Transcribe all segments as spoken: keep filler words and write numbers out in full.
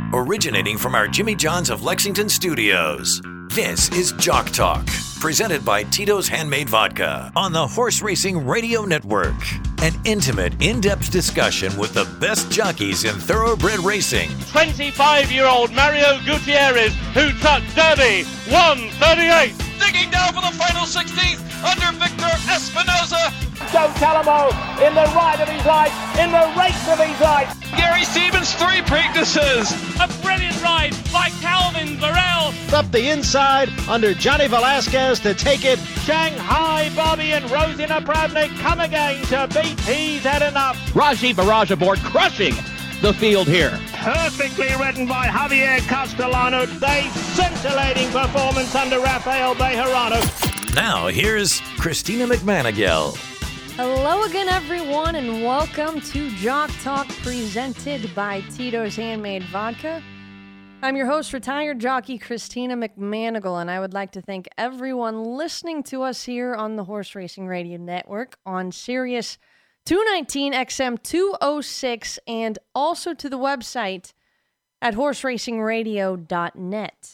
originating from our Jimmy John's of Lexington studios. This is Jock Talk, presented by Tito's Handmade Vodka on the Horse Racing Radio Network. An intimate, in-depth discussion with the best jockeys in thoroughbred racing. twenty-five-year-old Mario Gutierrez, who took Derby one thirty-eight. Digging down for the final sixteenth under Victor Espinoza. Joe Talamo in the ride of his life, in the race of his life. Gary Stevens, three Preaknesses. A brilliant ride by Calvin Varel. Up the inside under Johnny Velasquez to take it. Shanghai Bobby and Rosina Pravnik come again to beat He's Had Enough. Raji Barrage aboard, crushing the field here. Perfectly ridden by Javier Castellano. A scintillating performance under Rafael Bejarano. Now here's Christina McManigal. Hello again, everyone, and welcome to Jock Talk, presented by Tito's Handmade Vodka. I'm your host, retired jockey Christina McManigal, and I would like to thank everyone listening to us here on the Horse Racing Radio Network on Sirius two nineteen X M two oh six, and also to the website at horse racing radio dot net.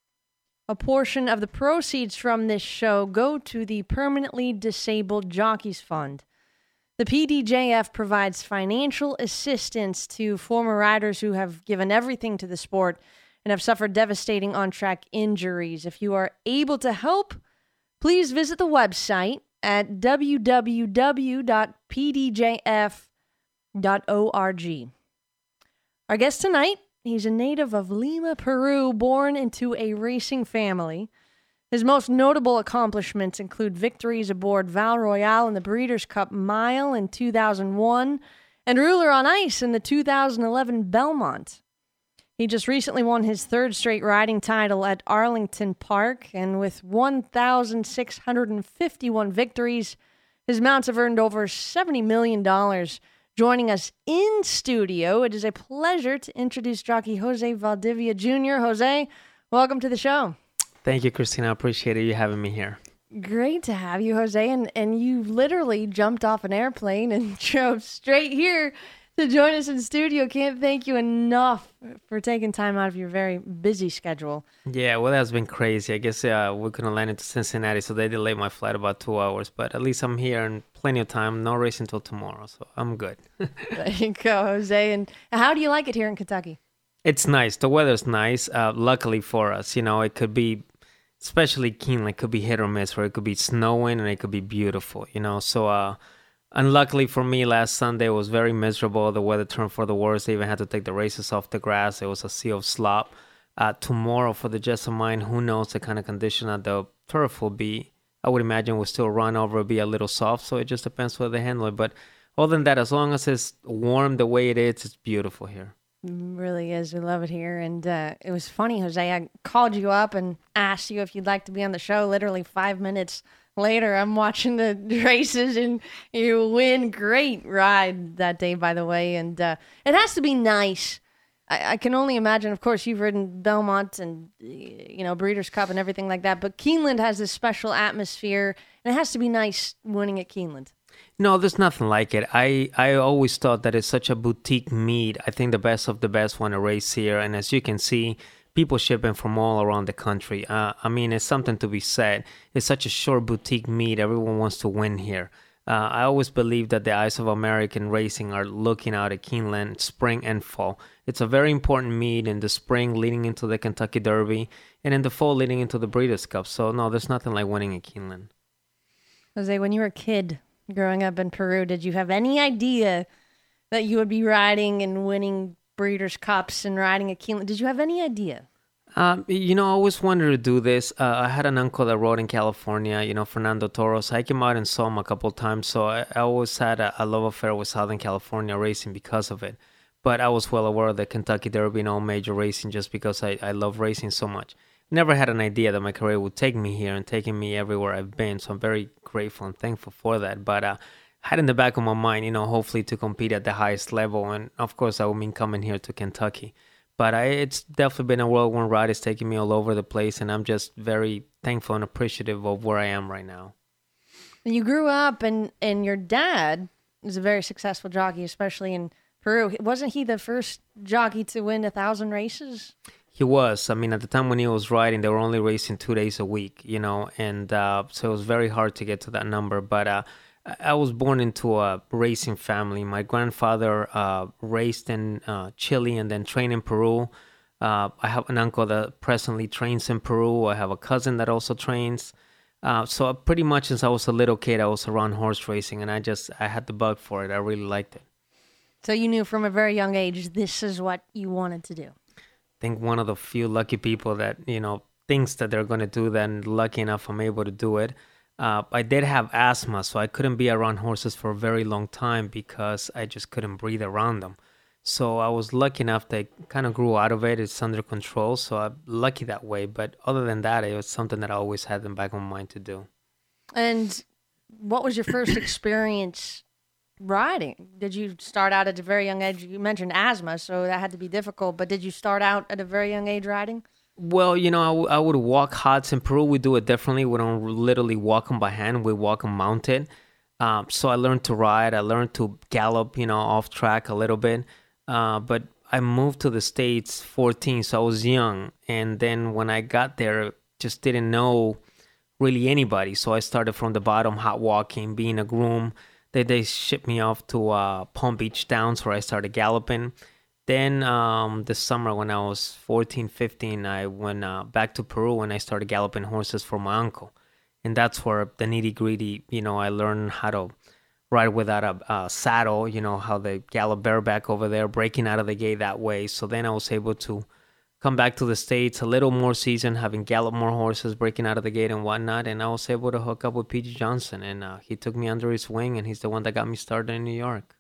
A portion of the proceeds from this show go to the Permanently Disabled Jockeys Fund. The P D J F provides financial assistance to former riders who have given everything to the sport and have suffered devastating on-track injuries. If you are able to help, please visit the website at w w w dot p d j f dot org. Our guest tonight, he's a native of Lima, Peru, born into a racing family. His most notable accomplishments include victories aboard Val Royale in the Breeders' Cup Mile in two thousand one and Ruler on Ice in the two thousand eleven Belmont. He just recently won his third straight riding title at Arlington Park, and with one thousand six hundred fifty-one victories, his mounts have earned over seventy million dollars. Joining us in studio, it is a pleasure to introduce jockey Jose Valdivia Junior Jose, welcome to the show. Thank you, Christina. I appreciate you having me here. Great to have you, Jose. And, and you literally jumped off an airplane and drove straight here to join us in studio. Can't thank you enough for taking time out of your very busy schedule. Yeah, well, that's been crazy. I guess uh, we couldn't land into Cincinnati, so they delayed my flight about two hours. But at least I'm here and plenty of time. No race until tomorrow, so I'm good. There you go, Jose. And how do you like it here in Kentucky? It's nice. The weather's nice. Uh, luckily for us, you know, it could be, especially Keeneland, it could be hit or miss, where it could be snowing and it could be beautiful, you know. So, uh, unluckily for me, last Sunday was very miserable. The weather turned for the worse. They even had to take the races off the grass. It was a sea of slop. Uh, tomorrow for the Jessamine, who knows the kind of condition that the turf will be. I would imagine we'll still run over, be a little soft, so it just depends where they handle it. But other than that, as long as it's warm the way it is, it's beautiful here. It really is. We love it here. And uh, it was funny, Jose. I called you up and asked you if you'd like to be on the show. Literally five minutes later, I'm watching the races and you win. Great ride that day, by the way. And uh, it has to be nice. I, I can only imagine, of course, you've ridden Belmont and, you know, Breeders' Cup and everything like that. But Keeneland has this special atmosphere, and it has to be nice winning at Keeneland. No, there's nothing like it. I, I always thought that it's such a boutique meet. I think the best of the best want to race here. And as you can see, people shipping from all around the country. Uh, I mean, it's something to be said. It's such a short boutique meet. Everyone wants to win here. Uh, I always believe that the eyes of American racing are looking out at Keeneland spring and fall. It's a very important meet in the spring leading into the Kentucky Derby and in the fall leading into the Breeders' Cup. So, no, there's nothing like winning at Keeneland. Jose, when you were a kid growing up in Peru, did you have any idea that you would be riding and winning Breeders' Cups and riding at Keeneland? Did you have any idea? Um, you know, I always wanted to do this. Uh, I had an uncle that rode in California, you know, Fernando Toros. I came out and saw him a couple of times, so I, I always had a, a love affair with Southern California racing because of it. But I was well aware of the Kentucky Derby and all major racing just because I, I love racing so much. Never had an idea that my career would take me here and taking me everywhere I've been, so I'm very grateful and thankful for that. But uh, had in the back of my mind, you know, hopefully to compete at the highest level, and of course I would mean coming here to Kentucky. But I, it's definitely been a whirlwind ride. It's taken me all over the place, and I'm just very thankful and appreciative of where I am right now. You grew up, and, and your dad is a very successful jockey, especially in Peru. Wasn't he the first jockey to win a thousand races? He was. I mean, at the time when he was riding, they were only racing two days a week, you know, and uh, so it was very hard to get to that number. But uh, I was born into a racing family. My grandfather uh, raced in uh, Chile and then trained in Peru. Uh, I have an uncle that presently trains in Peru. I have a cousin that also trains. Uh, so pretty much since I was a little kid, I was around horse racing, and I just I had the bug for it. I really liked it. So you knew from a very young age this is what you wanted to do. I think one of the few lucky people that, you know, thinks that they're going to do that, and lucky enough I'm able to do it. Uh, I did have asthma, so I couldn't be around horses for a very long time because I just couldn't breathe around them. So I was lucky enough that I kind of grew out of it. It's under control, so I'm lucky that way. But other than that, it was something that I always had in the back of my mind to do. And what was your first experience riding? Did you start out at a very young age? You mentioned asthma, so that had to be difficult, but did you start out at a very young age riding? Well, you know, I, w- I would walk hots. In Peru, we do it differently. We don't literally walk them by hand. We walk them mounted. Um, so I learned to ride. I learned to gallop, you know, off track a little bit. Uh, but I moved to the States fourteen, so I was young. And then when I got there, just didn't know really anybody. So I started from the bottom, hot walking, being a groom. They they shipped me off to uh, Palm Beach Downs where I started galloping. Then um, this summer when I was fourteen, fifteen, I went uh, back to Peru and I started galloping horses for my uncle. And that's where the nitty gritty, you know, I learned how to ride without a, a saddle, you know, how they gallop bareback over there, breaking out of the gate that way. So then I was able to come back to the States a little more seasoned, having galloped more horses, breaking out of the gate and whatnot. And I was able to hook up with P G Johnson. And uh, he took me under his wing, and he's the one that got me started in New York.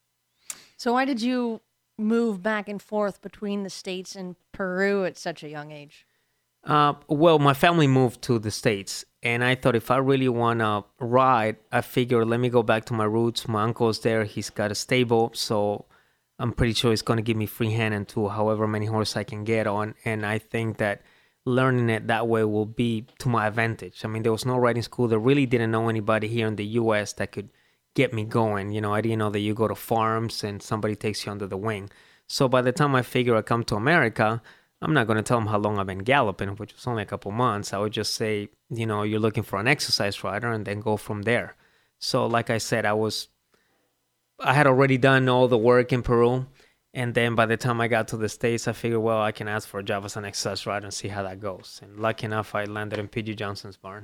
So why did you move back and forth between the States and Peru at such a young age? Uh, well, my family moved to the States. And I thought if I really want to ride, I figured let me go back to my roots. My uncle's there. He's got a stable. So I'm pretty sure it's going to give me free hand into however many horses I can get on. And I think that learning it that way will be to my advantage. I mean, there was no riding school. They really didn't know anybody here in the U S that could get me going. You know, I didn't know that you go to farms and somebody takes you under the wing. So by the time I figure I come to America, I'm not going to tell them how long I've been galloping, which was only a couple months. I would just say, you know, you're looking for an exercise rider and then go from there. So like I said, I was... I had already done all the work in Peru, and then by the time I got to the States, I figured, well, I can ask for a job as an exercise rider and see how that goes. And lucky enough, I landed in P G Johnson's barn.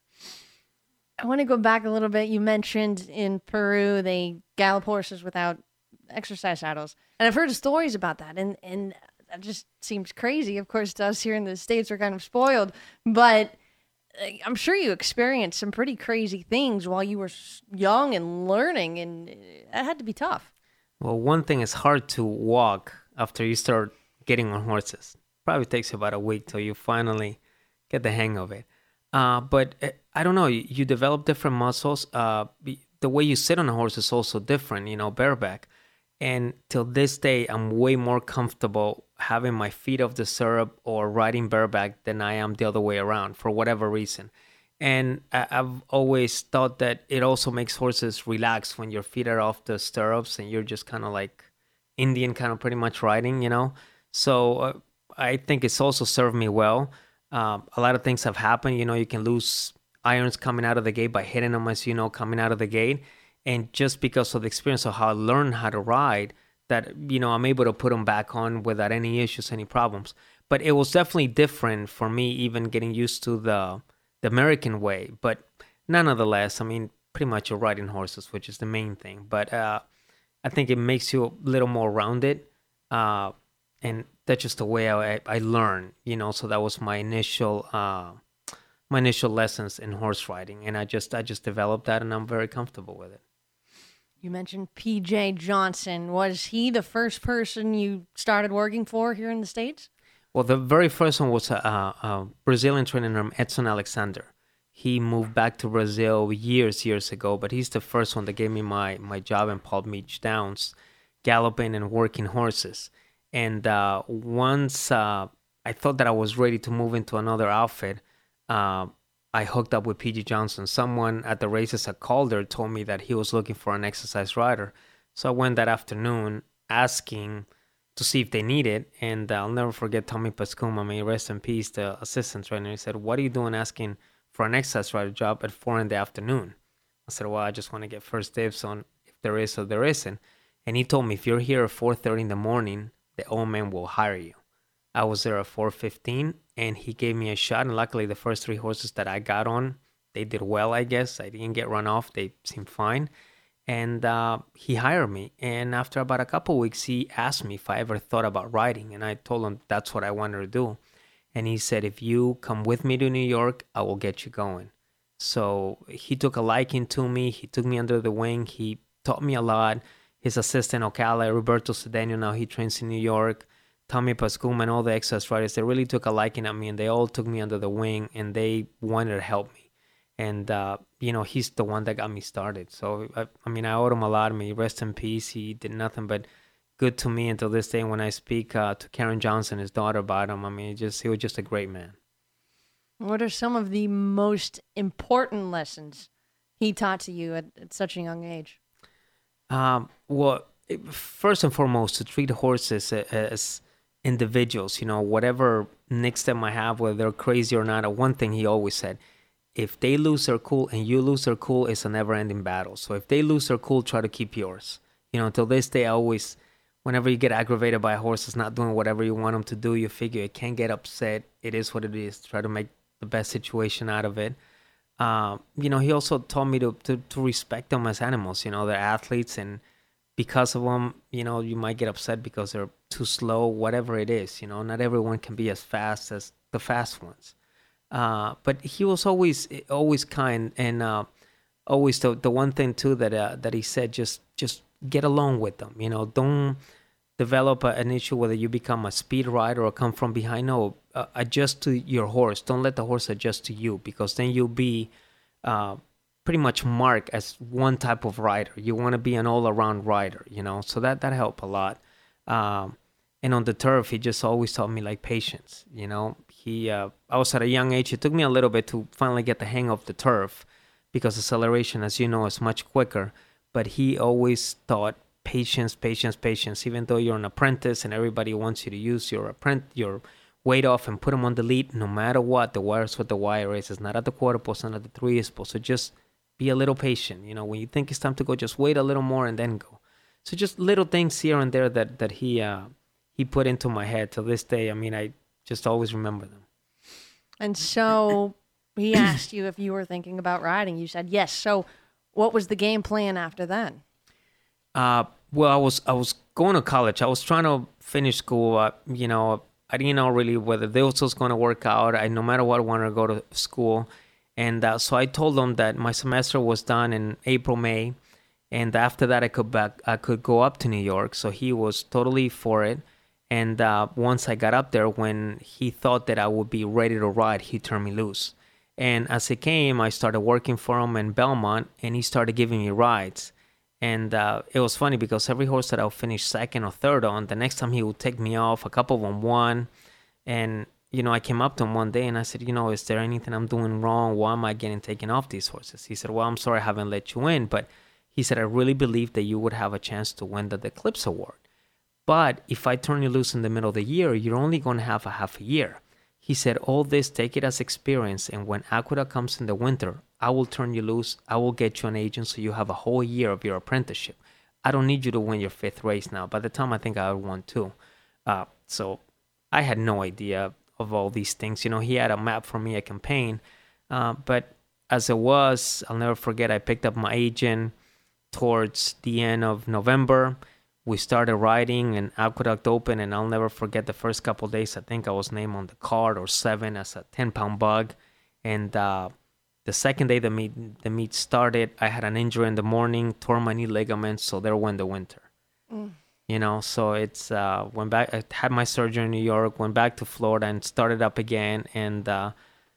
I want to go back a little bit. You mentioned in Peru they gallop horses without exercise saddles, and I've heard stories about that, and and that just seems crazy. Of course, to us here in the States, we're kind of spoiled, but I'm sure you experienced some pretty crazy things while you were young and learning, and that had to be tough. Well, one thing is hard to walk after you start getting on horses. Probably takes you about a week till you finally get the hang of it. Uh, but I don't know, you, you develop different muscles. Uh, the way you sit on a horse is also different, you know, bareback. And till this day, I'm way more comfortable having my feet off the stirrup or riding bareback than I am the other way around for whatever reason. And I've always thought that it also makes horses relax when your feet are off the stirrups and you're just kind of like Indian kind of pretty much riding, you know. So uh, I think it's also served me well. Uh, a lot of things have happened. You know, you can lose irons coming out of the gate by hitting them, as you know, coming out of the gate. And just because of the experience of how I learned how to ride, that, you know, I'm able to put them back on without any issues, any problems. But it was definitely different for me, even getting used to the the American way. But nonetheless, I mean, pretty much you're riding horses, which is the main thing. But uh, I think it makes you a little more rounded. Uh, and that's just the way I, I learn, you know. So that was my initial uh, my initial lessons in horse riding. And I just I just developed that, and I'm very comfortable with it. You mentioned P J Johnson. Was he the first person you started working for here in the States? Well, the very first one was a, a, a Brazilian trainer named Edson Alexander. He moved back to Brazil years, years ago, but he's the first one that gave me my, my job in Palm Beach Downs, galloping and working horses. And uh, once uh, I thought that I was ready to move into another outfit, uh, I hooked up with P G Johnson. Someone at the races at Calder told me that he was looking for an exercise rider. So I went that afternoon, asking to see if they need it. And I'll never forget Tommy Pascuma, may rest in peace, the assistant trainer. He said, "What are you doing asking for an exercise rider job at four in the afternoon?" I said, "Well, I just want to get first dibs on if there is or there isn't." And he told me, "If you're here at four thirty in the morning, the old man will hire you." I was there at four fifteen, and he gave me a shot. And luckily, the first three horses that I got on, they did well, I guess. I didn't get run off. They seemed fine. And uh, he hired me. And after about a couple of weeks, he asked me if I ever thought about riding. And I told him that's what I wanted to do. And he said, "If you come with me to New York, I will get you going." So he took a liking to me. He took me under the wing. He taught me a lot. His assistant, Ocala, Roberto Cedeno, now he trains in New York. Tommy Pascuma and all the exercise riders, they really took a liking at me, and they all took me under the wing, and they wanted to help me. And, uh, you know, he's the one that got me started. So, I, I mean, I owed him a lot. I mean, rest in peace. He did nothing but good to me until this day. When I speak uh, to Karen Johnson, his daughter, about him, I mean, just he was just a great man. What are some of the most important lessons he taught to you at, at such a young age? Um, well, it, first and foremost, to treat horses as, as individuals. You know, whatever nicks they might have, whether they're crazy or not. One thing he always said, if they lose their cool and you lose their cool, it's a never-ending battle. So if they lose their cool, try to keep yours. You know, until this day, I always, whenever you get aggravated by a horse that's not doing whatever you want them to do, you figure it can't get upset. It is what it is. Try to make the best situation out of it. Uh, you know, he also taught me to, to, to respect them as animals. You know, they're athletes, and because of them, you know, you might get upset because they're too slow, whatever it is. You know, not everyone can be as fast as the fast ones. Uh, but he was always, always kind, and uh, always the the one thing too that uh, that he said, just just get along with them. You know, don't develop a, an issue whether you become a speed rider or come from behind. No, uh, adjust to your horse. Don't let the horse adjust to you, because then you'll be uh, pretty much marked as one type of rider. You want to be an all-around rider. You know, so that that helped a lot. Um, and on the turf, he just always taught me like patience. You know. He, uh, I was at a young age. It took me a little bit to finally get the hang of the turf, because acceleration, as you know, is much quicker. But he always taught patience, patience, patience. Even though you're an apprentice and everybody wants you to use your apprentice, your weight off and put them on the lead, no matter what, the wire's what the wire is. It's not at the quarter post, not at the three post. So just be a little patient. You know, when you think it's time to go, just wait a little more and then go. So just little things here and there that that he uh, he put into my head. To this day, I mean, I just always remember them. And so he asked you if you were thinking about riding. You said yes. So what was the game plan after that? Uh, well, I was I was going to college. I was trying to finish school. Uh, you know, I didn't know really whether this was going to work out. I, no matter what, I wanted to go to school. And uh, so I told him that my semester was done in April, May. And after that, I could back, I could go up to New York. So he was totally for it. And uh, once I got up there, when he thought that I would be ready to ride, he turned me loose. And as it came, I started working for him in Belmont, and he started giving me rides. And uh, it was funny because every horse that I would finish second or third on, the next time he would take me off. A couple of them won. And, you know, I came up to him one day and I said, you know, is there anything I'm doing wrong? Why am I getting taken off these horses? He said, well, I'm sorry I haven't let you in. But he said, I really believe that you would have a chance to win the Eclipse Award. But if I turn you loose in the middle of the year, you're only going to have a half a year. He said, all this, take it as experience. And when Aqueduct comes in the winter, I will turn you loose. I will get you an agent so you have a whole year of your apprenticeship. I don't need you to win your fifth race now. By the time I think I would won two. Uh, so I had no idea of all these things. You know, he had a map for me, a campaign. Uh, but as it was, I'll never forget, I picked up my agent towards the end of November. We started riding and Aqueduct open, and I'll never forget the first couple of days. I think I was named on the card or seven as a ten-pound bug. And uh, the second day the meet the meet started, I had an injury in the morning, tore my knee ligaments, so there went the winter. Mm. You know, so it's uh, went back. I had my surgery in New York, went back to Florida, and started up again. And uh,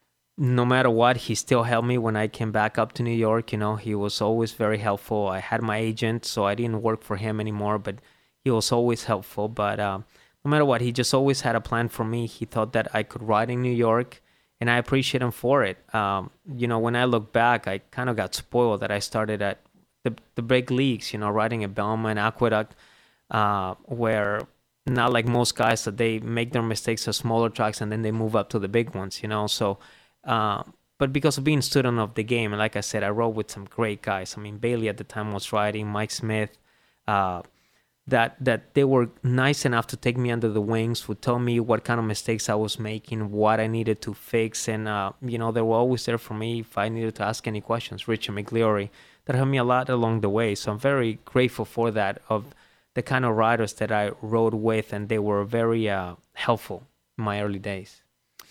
no matter what, he still helped me when I came back up to New York. You know, he was always very helpful. I had my agent, so I didn't work for him anymore, but he was always helpful. But uh, no matter what, he just always had a plan for me. He thought that I could ride in New York, and I appreciate him for it. Um, you know, when I look back, I kind of got spoiled that I started at the, the big leagues, you know, riding at Belmont, Aqueduct. uh, where not like most guys that they make their mistakes at smaller tracks and then they move up to the big ones, you know. So, uh, but because of being student of the game, and like I said, I rode with some great guys. I mean, Bailey at the time was riding, Mike Smith, uh, that that they were nice enough to take me under the wings, would tell me what kind of mistakes I was making, what I needed to fix, and uh, you know, they were always there for me if I needed to ask any questions. Richie McGleary, that helped me a lot along the way. So I'm very grateful for that, of the kind of riders that I rode with, and they were very uh, helpful in my early days.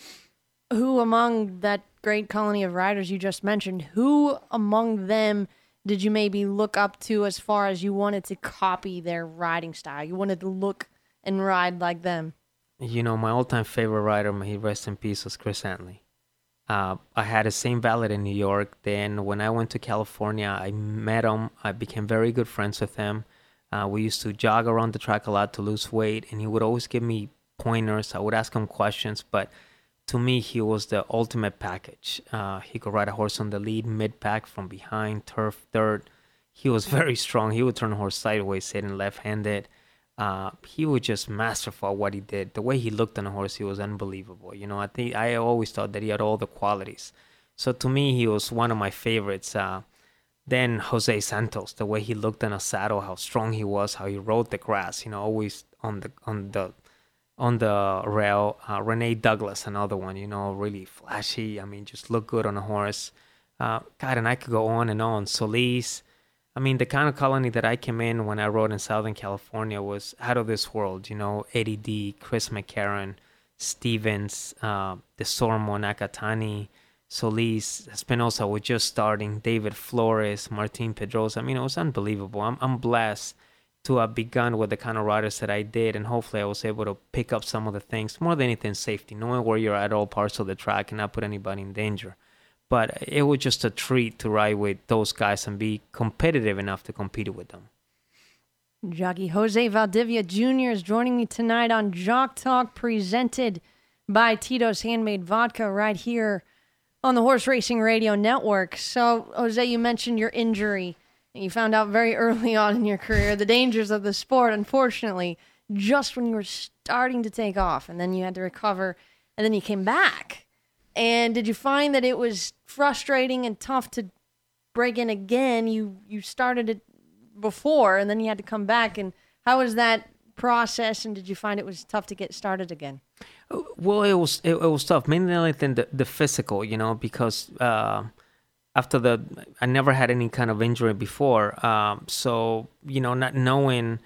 Who among that great colony of riders you just mentioned, who among them did you maybe look up to as far as you wanted to copy their riding style? You wanted to look and ride like them? You know, my all-time favorite rider, may he rest in peace, was Chris Antley. Uh, I had the same valet in New York. Then when I went to California, I met him. I became very good friends with him. Uh, we used to jog around the track a lot to lose weight, and he would always give me pointers. I would ask him questions, but to me, he was the ultimate package. Uh, he could ride a horse on the lead, mid-pack, from behind, turf, dirt. He was very strong. He would turn a horse sideways, sitting left-handed. Uh, he was just masterful at what he did. The way he looked on a horse, he was unbelievable. You know, I think I always thought that he had all the qualities. So to me, he was one of my favorites. Uh, then Jose Santos, the way he looked in a saddle, how strong he was, how he rode the grass. You know, always on the on the on the rail. Uh, Renee Douglas, another one. You know, really flashy. I mean, just look good on a horse. Uh, God, and I could go on and on. Solis. I mean, the kind of colony that I came in when I rode in Southern California was out of this world. You know, Eddie D, Chris McCarron, Stevens, uh, De Sormo, Nakatani, Solis, Espinosa was just starting, David Flores, Martin Pedrosa. I mean, it was unbelievable. I'm I'm blessed to have begun with the kind of riders that I did, and hopefully I was able to pick up some of the things, more than anything, safety, knowing where you're at all parts of the track and not put anybody in danger. But it was just a treat to ride with those guys and be competitive enough to compete with them. Jockey Jose Valdivia Junior is joining me tonight on Jock Talk, presented by Tito's Handmade Vodka, right here on the Horse Racing Radio Network. So, Jose, you mentioned your injury, and you found out very early on in your career the dangers of the sport, unfortunately, just when you were starting to take off, and then you had to recover, and then you came back. And did you find that it was frustrating and tough to break in again? You you started it before, and then you had to come back. And how was that process? And did you find it was tough to get started again? Well, it was it, it was tough. Mainly than the, the physical, you know, because uh, after the I never had any kind of injury before. Um, so you know, not knowing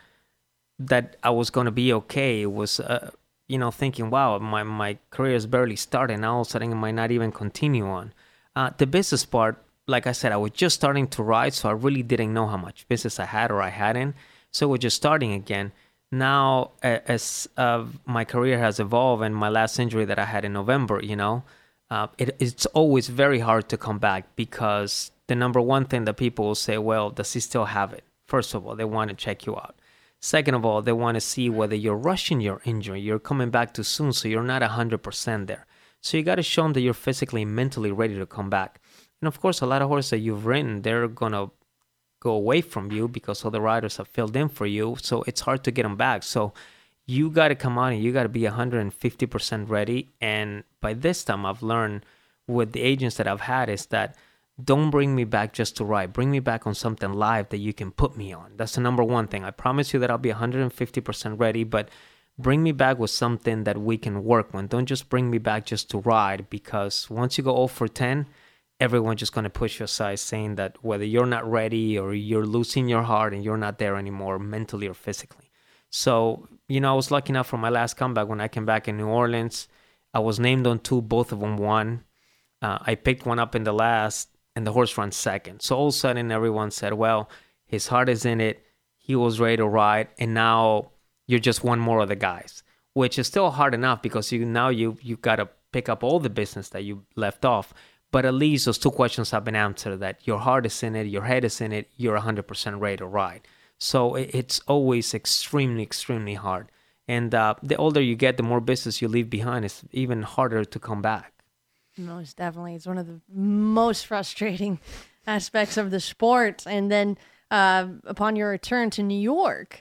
that I was going to be okay, it was. Uh, you know, thinking, wow, my, my career is barely starting. Now all of a sudden it might not even continue on. Uh, the business part, like I said, I was just starting to ride, so I really didn't know how much business I had or I hadn't. So we're just starting again. Now, as uh, my career has evolved and my last injury that I had in November, you know, uh, it, it's always very hard to come back, because the number one thing that people will say, well, does he still have it? First of all, they want to check you out. Second of all, they want to see whether you're rushing your injury, you're coming back too soon, so you're not one hundred percent there. So you got to show them that you're physically and mentally ready to come back. And of course, a lot of horses that you've ridden, they're going to go away from you because other riders have filled in for you, so it's hard to get them back. So you got to come out and you got to be one hundred fifty percent ready. And by this time, I've learned with the agents that I've had is that don't bring me back just to ride. Bring me back on something live that you can put me on. That's the number one thing. I promise you that I'll be one hundred fifty percent ready, but bring me back with something that we can work with. Don't just bring me back just to ride, because once you go zero for ten, everyone's just going to push you aside, saying that whether you're not ready or you're losing your heart and you're not there anymore mentally or physically. So, you know, I was lucky enough for my last comeback when I came back in New Orleans. I was named on two, both of them won. Uh, I picked one up in the last, and the horse ran second. So all of a sudden, everyone said, well, his heart is in it. He was ready to ride. And now you're just one more of the guys, which is still hard enough, because you now you you got to pick up all the business that you left off. But at least those two questions have been answered, that your heart is in it, your head is in it, you're one hundred percent ready to ride. So it's always extremely, extremely hard. And uh, the older you get, the more business you leave behind. It's even harder to come back. Most definitely. It's one of the most frustrating aspects of the sport. And then uh, upon your return to New York,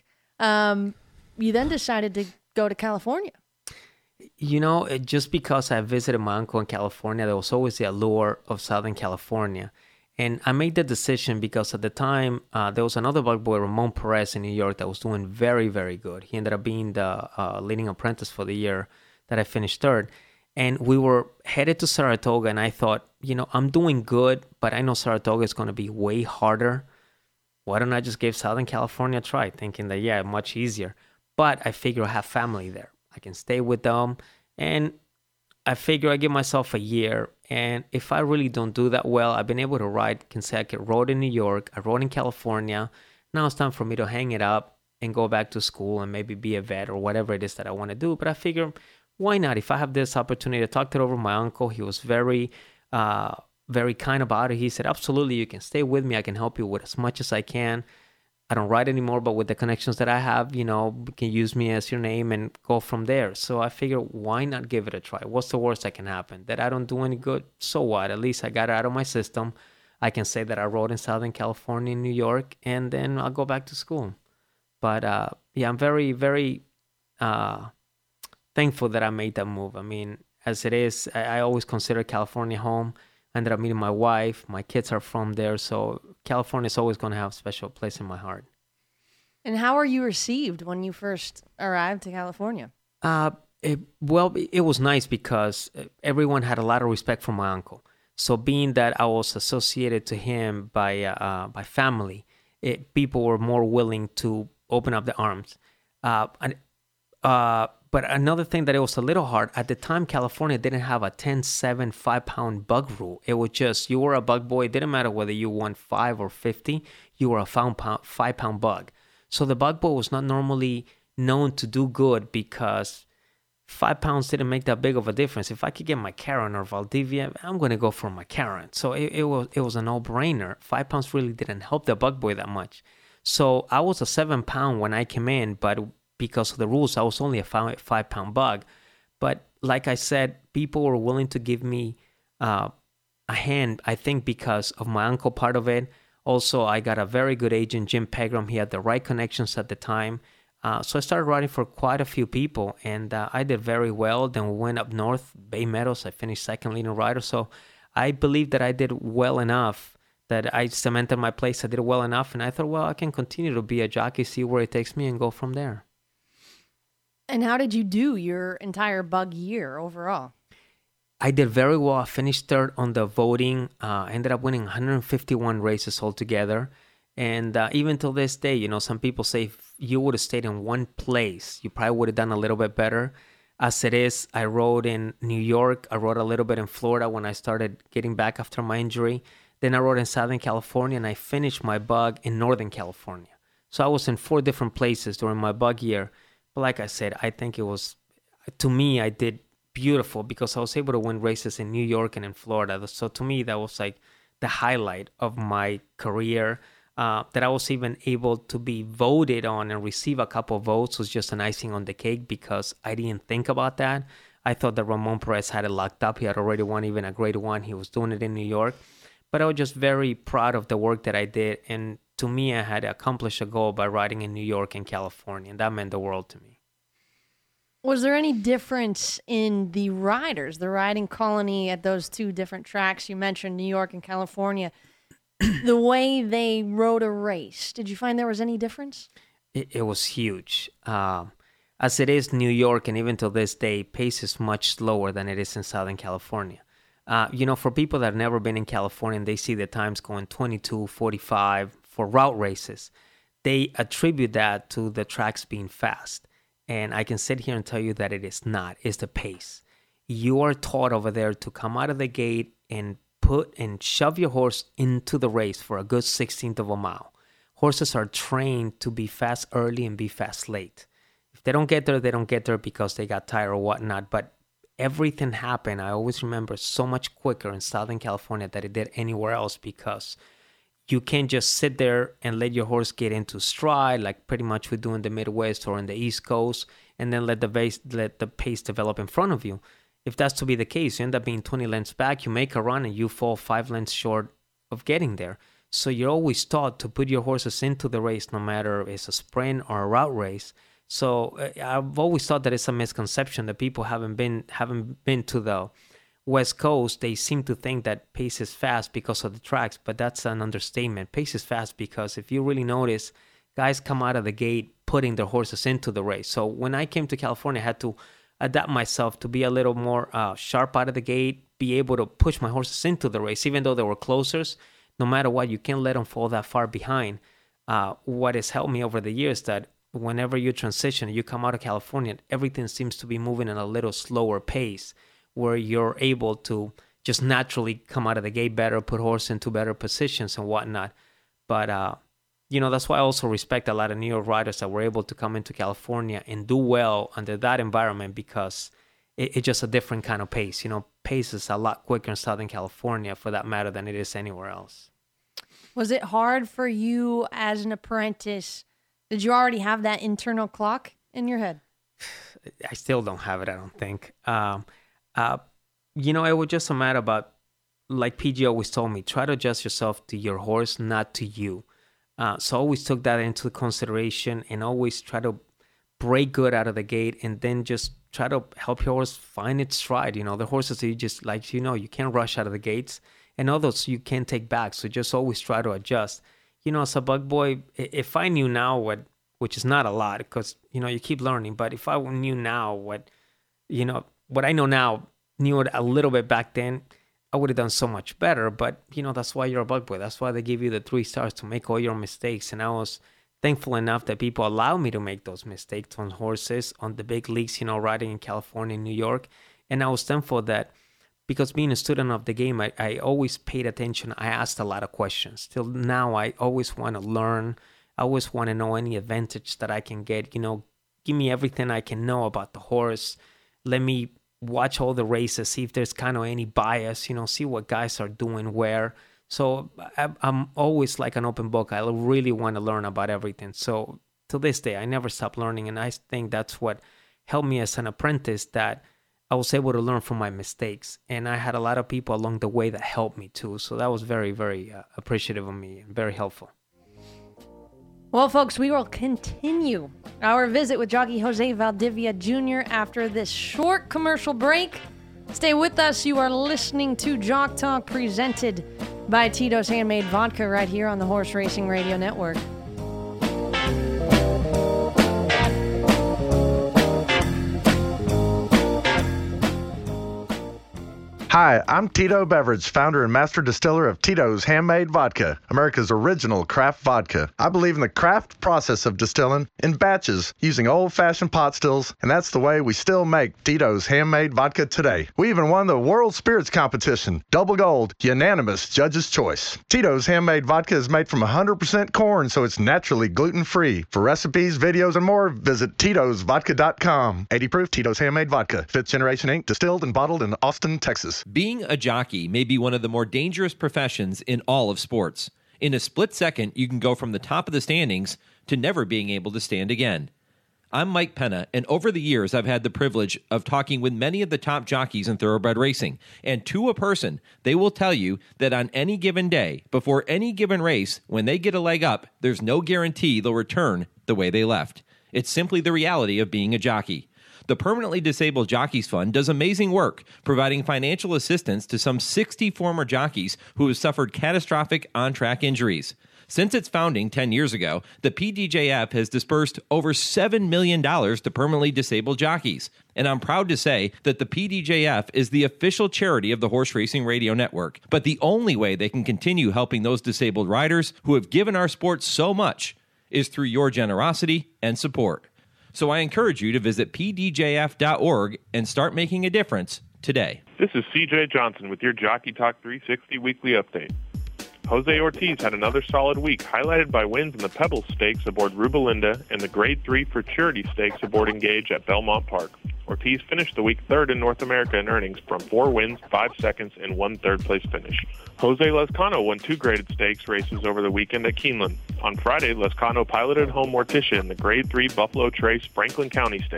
Um, you then decided to go to California. You know, it, just because I visited my uncle in California, there was always the allure of Southern California. And I made the decision because at the time, uh, there was another bug boy, Ramon Perez in New York, that was doing very, very good. He ended up being the uh, leading apprentice for the year that I finished third. And we were headed to Saratoga, and I thought, you know, I'm doing good, but I know Saratoga is going to be way harder. Why don't I just give Southern California a try, thinking that, yeah, much easier. But I figure I have family there. I can stay with them. And I figure I give myself a year. And if I really don't do that well, I've been able to ride, can say I rode in New York, I rode in California. Now it's time for me to hang it up and go back to school and maybe be a vet or whatever it is that I want to do. But I figure, why not? If I have this opportunity, I talked it over with my uncle. He was very, uh, very kind about it. He said, absolutely, you can stay with me. I can help you with as much as I can. I don't write anymore, but with the connections that I have, you know, you can use me as your name and go from there. So I figure, why not give it a try? What's the worst that can happen? That I don't do any good? So what? At least I got it out of my system. I can say that I rode in Southern California, New York, and then I'll go back to school. But uh, yeah, I'm very, very uh, thankful that I made that move. I mean, as it is, I, I always consider California home. I ended up meeting my wife. My kids are from there. So California is always going to have a special place in my heart. And how are you received when you first arrived to California? Uh, it, well, it was nice because everyone had a lot of respect for my uncle. So being that I was associated to him by uh, by family, it, people were more willing to open up their arms. Uh, and, uh, but another thing that it was a little hard, at the time, California didn't have a ten, seven, five-pound bug rule. It was just, you were a bug boy. It didn't matter whether you won five or fifty. You were a five-pound bug. So the bug boy was not normally known to do good because five pounds didn't make that big of a difference. If I could get McCarran or Valdivia, I'm going to go for McCarran. So it, it was it was a no-brainer. Five pounds really didn't help the bug boy that much. So I was a seven-pound when I came in, but because of the rules, I was only a five, five-pound bug. But like I said, people were willing to give me uh, a hand, I think because of my uncle part of it. Also, I got a very good agent, Jim Pegram. He had the right connections at the time. Uh, so I started riding for quite a few people, and uh, I did very well. Then we went up north, Bay Meadows. I finished second leading rider. So I believe that I did well enough, that I cemented my place. I did well enough, and I thought, well, I can continue to be a jockey, see where it takes me, and go from there. And how did you do your entire bug year overall? I did very well. I finished third on the voting. Uh, I ended up winning one hundred fifty-one races altogether. And uh, even till this day, you know, some people say if you would have stayed in one place, you probably would have done a little bit better. As it is, I rode in New York. I rode a little bit in Florida when I started getting back after my injury. Then I rode in Southern California, and I finished my bug in Northern California. So I was in four different places during my bug year. But like I said, I think it was, to me, I did beautiful because I was able to win races in New York and in Florida. So to me, that was like the highlight of my career. Uh, that I was even able to be voted on and receive a couple of votes was just an icing on the cake because I didn't think about that. I thought that Ramon Perez had it locked up. He had already won even a grade one. He was doing it in New York. But I was just very proud of the work that I did. And to me, I had accomplished a goal by riding in New York and California. And that meant the world to me. Was there any difference in the riders, the riding colony at those two different tracks you mentioned, New York and California, the way they rode a race? Did you find there was any difference? It, it was huge. Um, as it is, New York, and even to this day, pace is much slower than it is in Southern California. Uh, you know, for people that have never been in California and they see the times going twenty-two, forty-five for route races, they attribute that to the tracks being fast. And I can sit here and tell you that it is not. It's the pace. You are taught over there to come out of the gate and put and shove your horse into the race for a good sixteenth of a mile. Horses are trained to be fast early and be fast late. If they don't get there, they don't get there because they got tired or whatnot. But everything happened, I always remember, so much quicker in Southern California than it did anywhere else because you can't just sit there and let your horse get into stride like pretty much we do in the Midwest or in the East Coast and then let the pace, let the pace develop in front of you. If that's to be the case, you end up being twenty lengths back, you make a run and you fall five lengths short of getting there. So you're always taught to put your horses into the race, no matter if it's a sprint or a route race. So I've always thought that it's a misconception that people haven't been haven't been to the West Coast. They seem to think that pace is fast because of the tracks, but that's an understatement. Pace is fast because if you really notice, guys come out of the gate putting their horses into the race. So when I came to California, I had to adapt myself to be a little more uh, sharp out of the gate, be able to push my horses into the race, even though they were closers. No matter what, you can't let them fall that far behind. Uh, what has helped me over the years that whenever you transition, you come out of California, everything seems to be moving at a little slower pace, where you're able to just naturally come out of the gate better, put horse into better positions and whatnot. But, uh, you know, that's why I also respect a lot of New York riders that were able to come into California and do well under that environment, because it, it's just a different kind of pace. You know, pace is a lot quicker in Southern California, for that matter, than it is anywhere else. Was it hard for you as an apprentice? Did you already have that internal clock in your head? I still don't have it, I don't think. Um, uh, you know, it was just a matter about, like P G always told me, try to adjust yourself to your horse, not to you. Uh, so I always took that into consideration and always try to break good out of the gate, and then just try to help your horse find its stride. You know, the horses that you just, like, you know, you can't rush out of the gates, and others you can't take back. So just always try to adjust. You know, as a bug boy, if I knew now what, which is not a lot, because, you know, you keep learning, but if I knew now what, you know, what I know now, knew it a little bit back then, I would have done so much better. But, you know, that's why you're a bug boy. That's why they give you the three stars, to make all your mistakes. And I was thankful enough that people allowed me to make those mistakes on horses, on the big leagues, you know, riding in California, New York. And I was thankful that, because being a student of the game, I, I always paid attention. I asked a lot of questions. Till now, I always want to learn. I always want to know any advantage that I can get. You know, give me everything I can know about the horse. Let me watch all the races, see if there's kind of any bias, you know, see what guys are doing where. So I, I'm always like an open book. I really want to learn about everything. So to this day, I never stop learning. And I think that's what helped me as an apprentice, that I was able to learn from my mistakes. And I had a lot of people along the way that helped me too. So that was very, very uh, appreciative of me and very helpful. Well, folks, we will continue our visit with jockey Jose Valdivia Junior after this short commercial break. Stay with us. You are listening to Jock Talk, presented by Tito's Handmade Vodka, right here on the Horse Racing Radio Network. Hi, I'm Tito Beverage, founder and master distiller of Tito's Handmade Vodka, America's original craft vodka. I believe in the craft process of distilling in batches using old-fashioned pot stills, and that's the way we still make Tito's Handmade Vodka today. We even won the World Spirits Competition, double gold, unanimous judge's choice. Tito's Handmade Vodka is made from one hundred percent corn, so it's naturally gluten-free. For recipes, videos, and more, visit Titos Vodka dot com. eighty proof Tito's Handmade Vodka, fifth Generation Incorporated, distilled and bottled in Austin, Texas. Being a jockey may be one of the more dangerous professions in all of sports. In a split second, you can go from the top of the standings to never being able to stand again. I'm Mike Penna, and over the years, I've had the privilege of talking with many of the top jockeys in thoroughbred racing. And to a person, they will tell you that on any given day, before any given race, when they get a leg up, there's no guarantee they'll return the way they left. It's simply the reality of being a jockey. The Permanently Disabled Jockeys Fund does amazing work, providing financial assistance to some sixty former jockeys who have suffered catastrophic on-track injuries. Since its founding ten years ago, the P D J F has dispersed over seven million dollars to permanently disabled jockeys. And I'm proud to say that the P D J F is the official charity of the Horse Racing Radio Network. But the only way they can continue helping those disabled riders who have given our sport so much is through your generosity and support. So I encourage you to visit P D J F dot org and start making a difference today. This is C J Johnson with your Jockey Talk three sixty weekly update. Jose Ortiz had another solid week, highlighted by wins in the Pebbles Stakes aboard Rubelinda and the Grade three Futurity Stakes aboard Engage at Belmont Park. Ortiz finished the week third in North America in earnings from four wins, five seconds, and one third-place finish. Jose Lezcano won two graded stakes races over the weekend at Keeneland. On Friday, Lezcano piloted home Morticia in the Grade three Buffalo Trace Franklin County Stakes.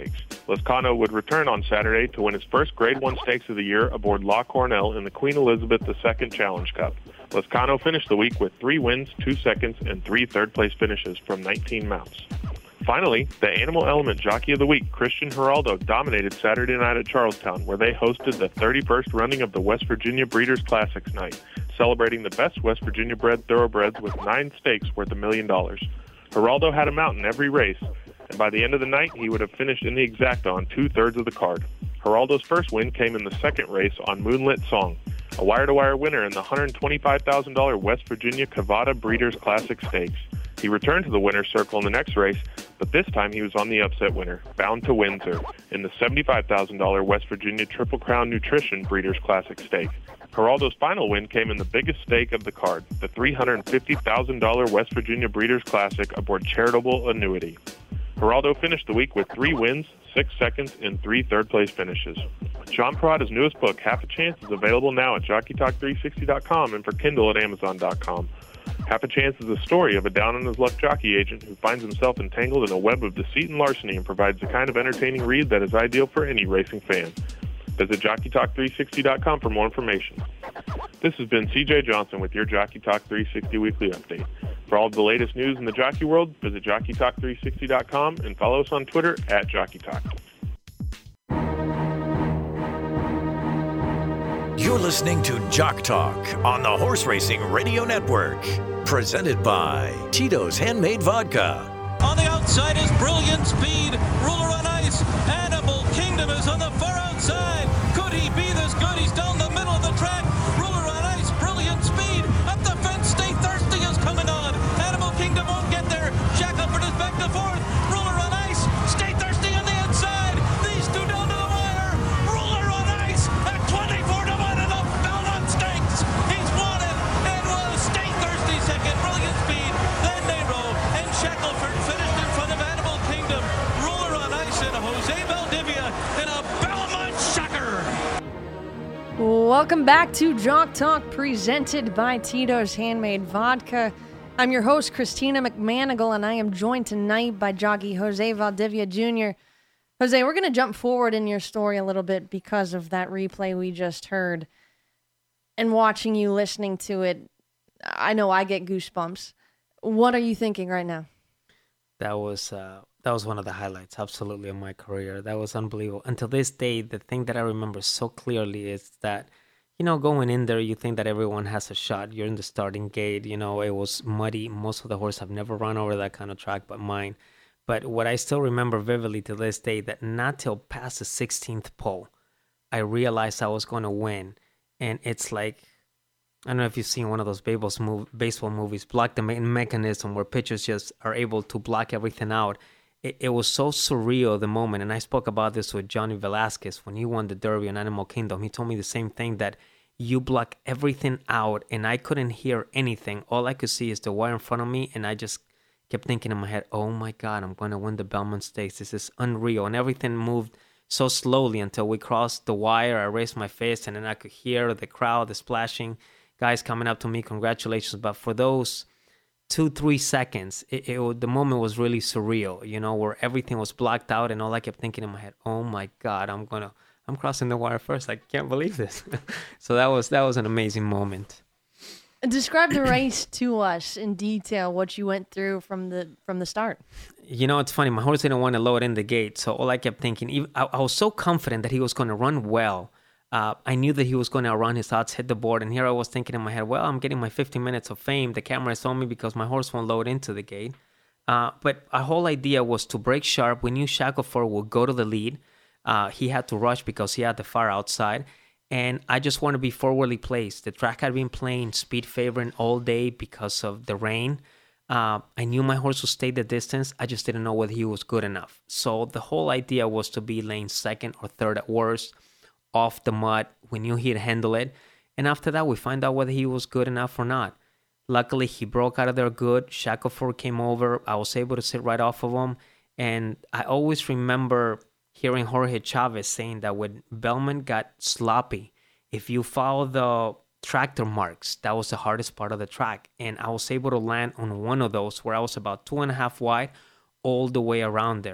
Lezcano would return on Saturday to win his first Grade one Stakes of the year aboard La Cornell in the Queen Elizabeth the Second Challenge Cup. Lezcano finished the week with three wins, two seconds, and three third-place finishes from nineteen mounts. Finally, the Animal Element Jockey of the Week, Christian Geraldo, dominated Saturday night at Charlestown, where they hosted the thirty-first running of the West Virginia Breeders' Classics night, celebrating the best West Virginia bred thoroughbreds with nine stakes worth a million dollars. Geraldo had a mount in every race, and by the end of the night, he would have finished in the exacta on two-thirds of the card. Geraldo's first win came in the second race on Moonlit Song, a wire-to-wire winner in the one hundred twenty-five thousand dollars West Virginia Cavada Breeders' Classic Stakes. He returned to the winner's circle in the next race, but this time he was on the upset winner, Bound to Windsor, in the seventy-five thousand dollars West Virginia Triple Crown Nutrition Breeders' Classic Stake. Geraldo's final win came in the biggest stake of the card, the three hundred fifty thousand dollars West Virginia Breeders' Classic aboard Charitable Annuity. Geraldo finished the week with three wins, six seconds, and three third-place finishes. John Parada's newest book, Half a Chance, is available now at Jockey Talk three sixty dot com and for Kindle at Amazon dot com. Half a Chance is a story of a down-on-his-luck jockey agent who finds himself entangled in a web of deceit and larceny and provides the kind of entertaining read that is ideal for any racing fan. Visit Jockey Talk three sixty dot com for more information. This has been C J Johnson with your Jockey Talk three sixty Weekly Update. For all of the latest news in the jockey world, visit Jockey Talk three sixty dot com and follow us on Twitter at Jockey Talk. You're listening to Jock Talk on the Horse Racing Radio Network. Presented by Tito's Handmade Vodka. On the outside is Brilliant Speed. Ruler on Ice. Animal Kingdom is on the far outside. Could he be this good? He's down the middle of the track. Ruler on Ice. Brilliant Speed. Up the fence. Stay Thirsty is coming on. Animal Kingdom won't get there. Shackelford is back to fourth. Ruler on Ice. Stay Thirsty on the inside. These two down to the wire. Ruler on Ice at twenty-four to one and up. Belmont Stakes. He's won it. And will Stay Thirsty second. Brilliant Speed. Then Nero and Shackelford finished in front of Animal Kingdom. Ruler on Ice and Jose Valdivia in a Belmont shocker. Welcome back to Jock Talk, presented by Tito's Handmade Vodka. I'm your host, Christina McManigal, and I am joined tonight by jockey Jose Valdivia Junior Jose, we're going to jump forward in your story a little bit because of that replay we just heard. And watching you, listening to it, I know I get goosebumps. What are you thinking right now? That was uh, that was one of the highlights, absolutely, of my career. That was unbelievable. Until this day, the thing that I remember so clearly is that, you know, going in there, you think that everyone has a shot. You're in the starting gate. You know, it was muddy. Most of the horses have never run over that kind of track but mine. But what I still remember vividly to this day, that not till past the sixteenth pole, I realized I was going to win. And it's like, I don't know if you've seen one of those baseball movies, Block the Mechanism, where pitchers just are able to block everything out. It, it was so surreal, the moment. And I spoke about this with Johnny Velasquez when he won the Derby on Animal Kingdom. He told me the same thing, that you block everything out, and I couldn't hear anything. All I could see is the wire in front of me, and I just kept thinking in my head, oh my God, I'm going to win the Belmont Stakes. This is unreal. And everything moved so slowly until we crossed the wire. I raised my fist, and then I could hear the crowd, the splashing, guys coming up to me, congratulations. But for those two, three seconds, it, it, the moment was really surreal, you know, where everything was blocked out, and all I kept thinking in my head, oh my God, I'm going to, I'm crossing the wire first. I can't believe this. So that was, that was an amazing moment. Describe the race to us in detail, what you went through from the from the start. You know, it's funny. My horse didn't want to load in the gate, so all I kept thinking, even, I, I was so confident that he was going to run well. Uh, I knew that he was going to run his odds, hit the board, and here I was thinking in my head, well, I'm getting my fifteen minutes of fame. The camera is on me because my horse won't load into the gate. Uh, but our whole idea was to break sharp. We knew Shackelford would go to the lead. Uh, he had to rush because he had the far outside. And I just want to be forwardly placed. The track had been playing speed favoring all day because of the rain. Uh, I knew my horse would stay the distance. I just didn't know whether he was good enough. So the whole idea was to be lane second or third at worst, off the mud. We knew he'd handle it. And after that, we find out whether he was good enough or not. Luckily, he broke out of there good. Shackelford came over. I was able to sit right off of him. And I always remember hearing Jorge Chavez saying that when Belmont got sloppy, if you follow the tractor marks, that was the hardest part of the track. And I was able to land on one of those where I was about two and a half wide all the way around there.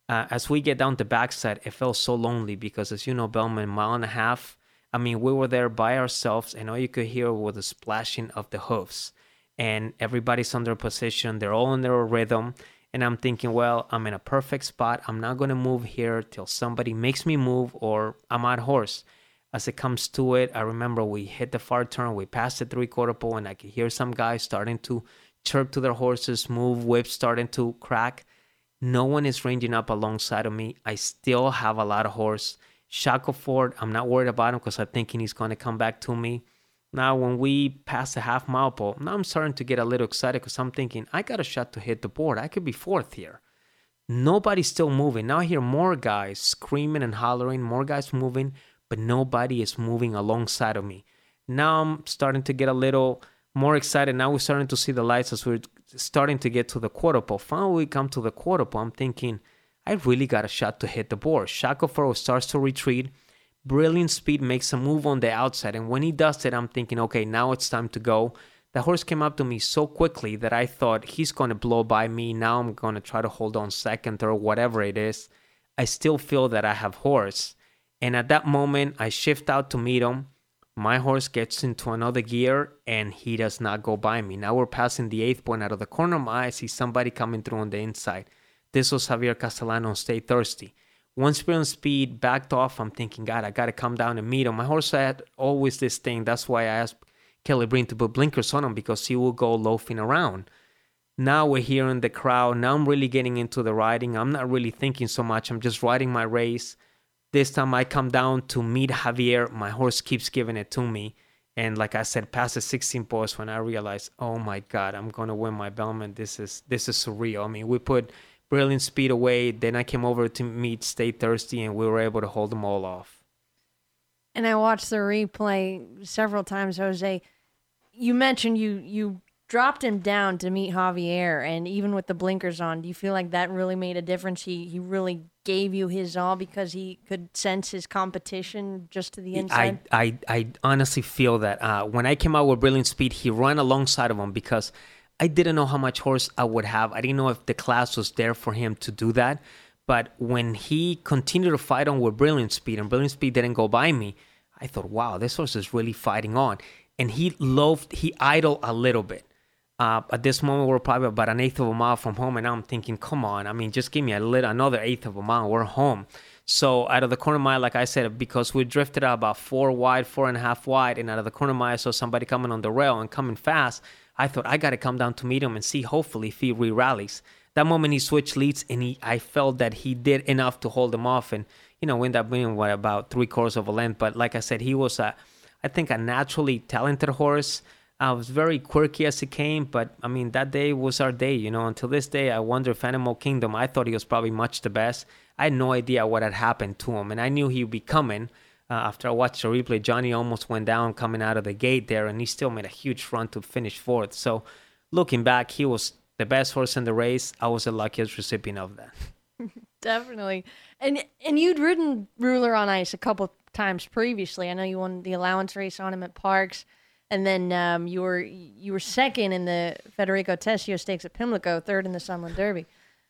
Uh, as we get down the backside, it felt so lonely because, as you know, Belmont, mile and a half. I mean, we were there by ourselves, and all you could hear was the splashing of the hoofs. And everybody's under position. They're all in their rhythm. And I'm thinking, well, I'm in a perfect spot. I'm not going to move here till somebody makes me move or I'm out horse. As it comes to it, I remember we hit the far turn. We passed the three-quarter pole, and I could hear some guys starting to chirp to their horses, move, whips starting to crack. No one is ranging up alongside of me. I still have a lot of horse. Shackelford, I'm not worried about him because I'm thinking he's going to come back to me. Now, when we pass the half mile pole, now I'm starting to get a little excited because I'm thinking, I got a shot to hit the board. I could be fourth here. Nobody's still moving. Now I hear more guys screaming and hollering, more guys moving, but nobody is moving alongside of me. Now I'm starting to get a little more excited. Now we're starting to see the lights as we're starting to get to the quarter pole. Finally, we come to the quarter pole. I'm thinking, I really got a shot to hit the board. Shackelford starts to retreat. Brilliant Speed makes a move on the outside. And when he does it, I'm thinking, okay, now it's time to go. The horse came up to me so quickly that I thought he's going to blow by me. Now I'm going to try to hold on second or whatever it is. I still feel that I have horse. And at that moment, I shift out to meet him. My horse gets into another gear, and he does not go by me. Now we're passing the eighth point. Out of the corner of my eye, I see somebody coming through on the inside. This was Javier Castellano on Stay Thirsty. Once Brilliant Speed backed off, I'm thinking, God, I got to come down and meet him. My horse had always this thing. That's why I asked Kelly Breen to put blinkers on him, because he will go loafing around. Now we're here in the crowd. Now I'm really getting into the riding. I'm not really thinking so much. I'm just riding my race. This time I come down to meet Javier. My horse keeps giving it to me. And like I said, past the sixteen posts when I realized, oh my God, I'm going to win my Belmont. This is this is surreal. I mean, we put Brilliant Speed away. Then I came over to meet Stay Thirsty, and we were able to hold them all off. And I watched the replay several times, Jose. You mentioned you you dropped him down to meet Javier, and even with the blinkers on, do you feel like that really made a difference? He he really gave you his all because he could sense his competition just to the inside? I I, I honestly feel that. Uh, when I came out with Brilliant Speed, he ran alongside of him because I didn't know how much horse I would have. I didn't know if the class was there for him to do that. But when he continued to fight on with Brilliant Speed, and Brilliant Speed didn't go by me, I thought, wow, this horse is really fighting on. And he loafed, he idled a little bit. Uh, at this moment, we're probably about an eighth of a mile from home, and now I'm thinking, come on, I mean, just give me a little, another eighth of a mile, we're home. So out of the corner mile, like I said, because we drifted out about four wide, four and a half wide, and out of the corner mile, I saw somebody coming on the rail and coming fast. I thought, I got to come down to meet him and see, hopefully, if he re-rallies. That moment, he switched leads, and he, I felt that he did enough to hold him off, and, you know, we ended up winning, what, about three quarters of a length. But like I said, he was, a, I think, a naturally talented horse. I was very quirky as he came, but, I mean, that day was our day, you know. Until this day, I wonder if Animal Kingdom, I thought he was probably much the best. I had no idea what had happened to him, and I knew he would be coming. Uh, after I watched the replay, Johnny almost went down coming out of the gate there, and he still made a huge run to finish fourth. So, looking back, he was the best horse in the race. I was the luckiest recipient of that. Definitely. And and you'd ridden Ruler on Ice a couple times previously. I know you won the allowance race on him at Parks. And then um, you were you were second in the Federico Tessio Stakes at Pimlico, third in the Sunland Derby.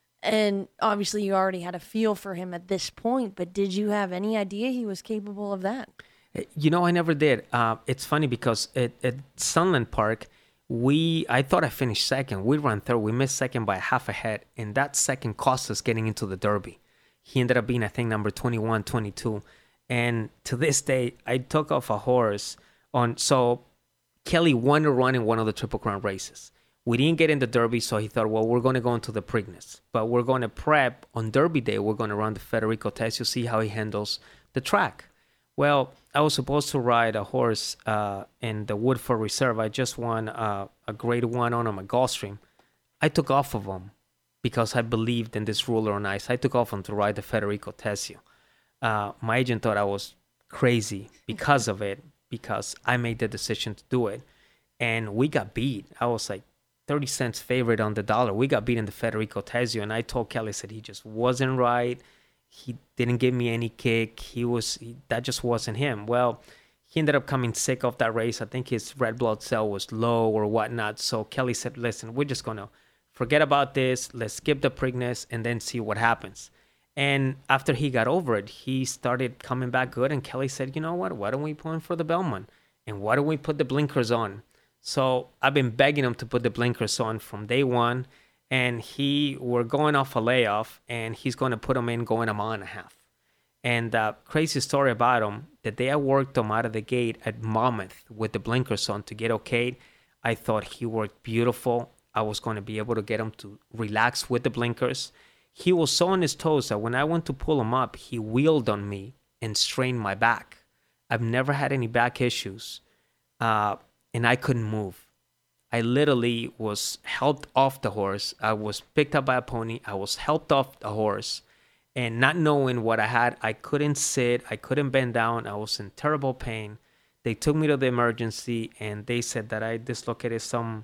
And obviously you already had a feel for him at this point, but did you have any idea he was capable of that? You know, I never did. Uh, it's funny because at, at Sunland Park, we I thought I finished second. We ran third. We missed second by half a head, and that second cost us getting into the Derby. He ended up being, I think, number twenty-one, twenty-two. And to this day, I took off a horse on... so. Kelly won a run in one of the Triple Crown races. We didn't get in the Derby, so he thought, well, we're going to go into the Preakness. But we're going to prep on Derby Day. We're going to run the Federico Tessio, see how he handles the track. Well, I was supposed to ride a horse uh, in the Woodford Reserve. I just won uh, a grade one on him at Gulfstream. I took off of him because I believed in this Ruler on Ice. I took off him to ride the Federico Tessio. Uh, my agent thought I was crazy because of it. Because I made the decision to do it. And we got beat. I was like thirty cents favorite on the dollar. We got beat in the Federico Tessio. And I told Kelly, I said, he just wasn't right. He didn't give me any kick. He was, he, that just wasn't him. Well, he ended up coming sick of that race. I think his red blood cell was low or whatnot. So Kelly said, listen, we're just going to forget about this. Let's skip the Preakness and then see what happens. And after he got over it, he started coming back good. And Kelly said, you know what? Why don't we put him for the Belmont? And why don't we put the blinkers on? So I've been begging him to put the blinkers on from day one. And he, we're going off a layoff, and he's going to put him in going a mile and a half. And uh, crazy story about him, the day I worked him out of the gate at Monmouth with the blinkers on to get okayed, I thought he worked beautiful. I was going to be able to get him to relax with the blinkers. He was so on his toes that when I went to pull him up, he wheeled on me and strained my back. I've never had any back issues, uh, and I couldn't move. I literally was helped off the horse. I was picked up by a pony. I was helped off the horse, and not knowing what I had, I couldn't sit. I couldn't bend down. I was in terrible pain. They took me to the emergency, and they said that I dislocated some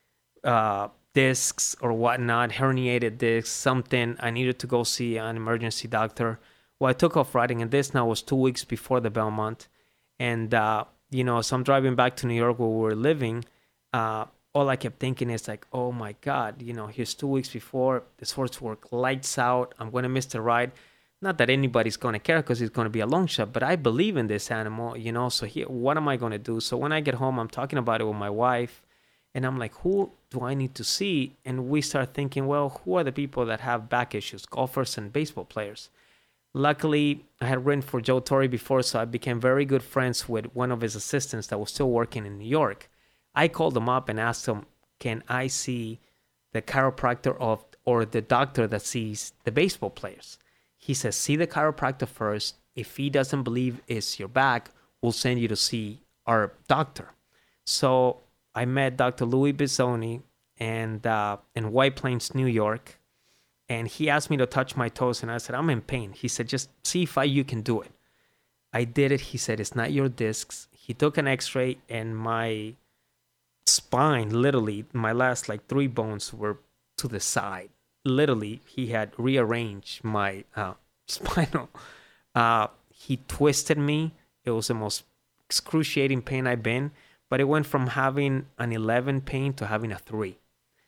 uh, discs or whatnot, herniated discs, something. I needed to go see an emergency doctor. Well, I took off riding, and this now was two weeks before the Belmont. And, uh, you know, so I'm driving back to New York where we were living. Uh, all I kept thinking is like, oh, my God, you know, here's two weeks before. This horse work lights out. I'm going to miss the ride. Not that anybody's going to care because it's going to be a long shot, but I believe in this animal, you know, so here, what am I going to do? So when I get home, I'm talking about it with my wife. And I'm like, who do I need to see? And we start thinking, well, who are the people that have back issues? Golfers and baseball players. Luckily, I had written for Joe Torre before, so I became very good friends with one of his assistants that was still working in New York. I called him up and asked him, can I see the chiropractor of or the doctor that sees the baseball players? He says, see the chiropractor first. If he doesn't believe it's your back, we'll send you to see our doctor. So I met Doctor Louis Bizzoni and uh, in White Plains, New York, and he asked me to touch my toes, and I said, I'm in pain. He said, just see if I, you can do it. I did it. He said, it's not your discs. He took an x-ray, and my spine, literally, my last like three bones were to the side. Literally, he had rearranged my uh, spinal. Uh, he twisted me. It was the most excruciating pain I've been. But it went from having an eleven pain to having a three.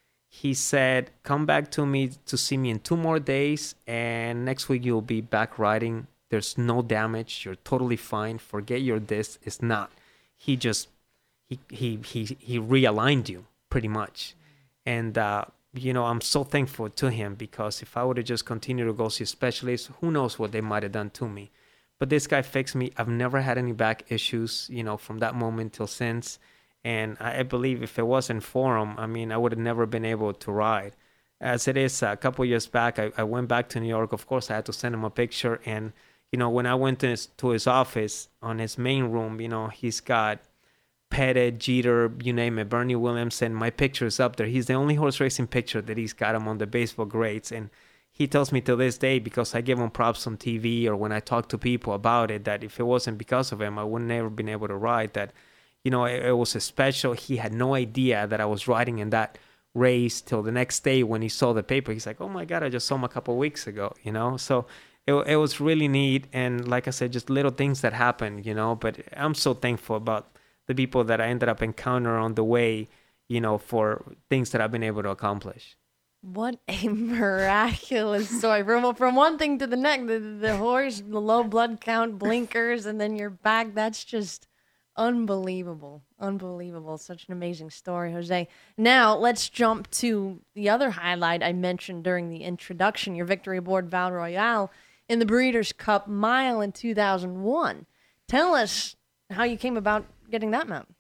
He said, come back to me to see me in two more days, and next week you'll be back riding. There's no damage. You're totally fine. Forget your disc. It's not. He just, he he he he realigned you pretty much. And, uh, you know, I'm so thankful to him because if I would have just continued to go see specialists, who knows what they might have done to me. But this guy fixed me. I've never had any back issues, you know, from that moment till since. And I believe if it wasn't for him, I mean, I would have never been able to ride. As it is, a couple of years back, I, I went back to New York. Of course, I had to send him a picture. And, you know, when I went to his, to his office on his main room, you know, he's got Pettit, Jeter, you name it, Bernie Williamson. My picture is up there. He's the only horse racing picture that he's got among the baseball greats. And he tells me to this day, because I give him props on T V or when I talk to people about it, that if it wasn't because of him, I would never been able to ride. That, you know, it, it was a special. He had no idea that I was riding in that race till the next day when he saw the paper. He's like, oh my God, I just saw him a couple of weeks ago, you know? So it, it was really neat. And like I said, just little things that happened, you know, but I'm so thankful about the people that I ended up encountering on the way, you know, for things that I've been able to accomplish. What a miraculous story. From, from one thing to the next, the, the horse, the low blood count, blinkers, and then you're back. That's just unbelievable. Unbelievable. Such an amazing story, Jose. Now, let's jump to the other highlight I mentioned during the introduction, your victory aboard Val Royale in the Breeders' Cup Mile in two thousand one. Tell us how you came about getting that mount.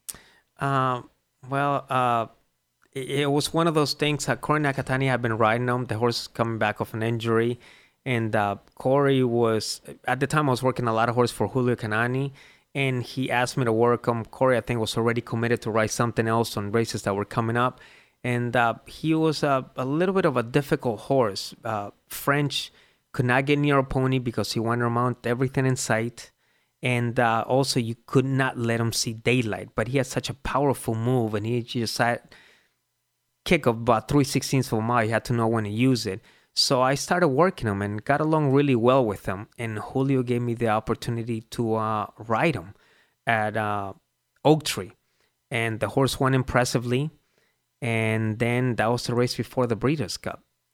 Uh, well, uh, it was one of those things. Uh, Corey Nakatani had been riding him. The horse coming back off an injury. And uh, Corey was, at the time I was working a lot of horse for Julio Canani. And he asked me to work him. Corey, I think, was already committed to ride something else on races that were coming up. And uh, he was uh, a little bit of a difficult horse. Uh, French could not get near a pony because he wanted to mount everything in sight. And uh, also you could not let him see daylight. But he had such a powerful move. And he just had kick of about three sixteenths of a mile. You had to know when to use it. So I started working him and got along really well with him. And Julio gave me the opportunity to uh, ride him at uh, Oak Tree. And the horse won impressively. And then that was the race before the Breeders' Cup.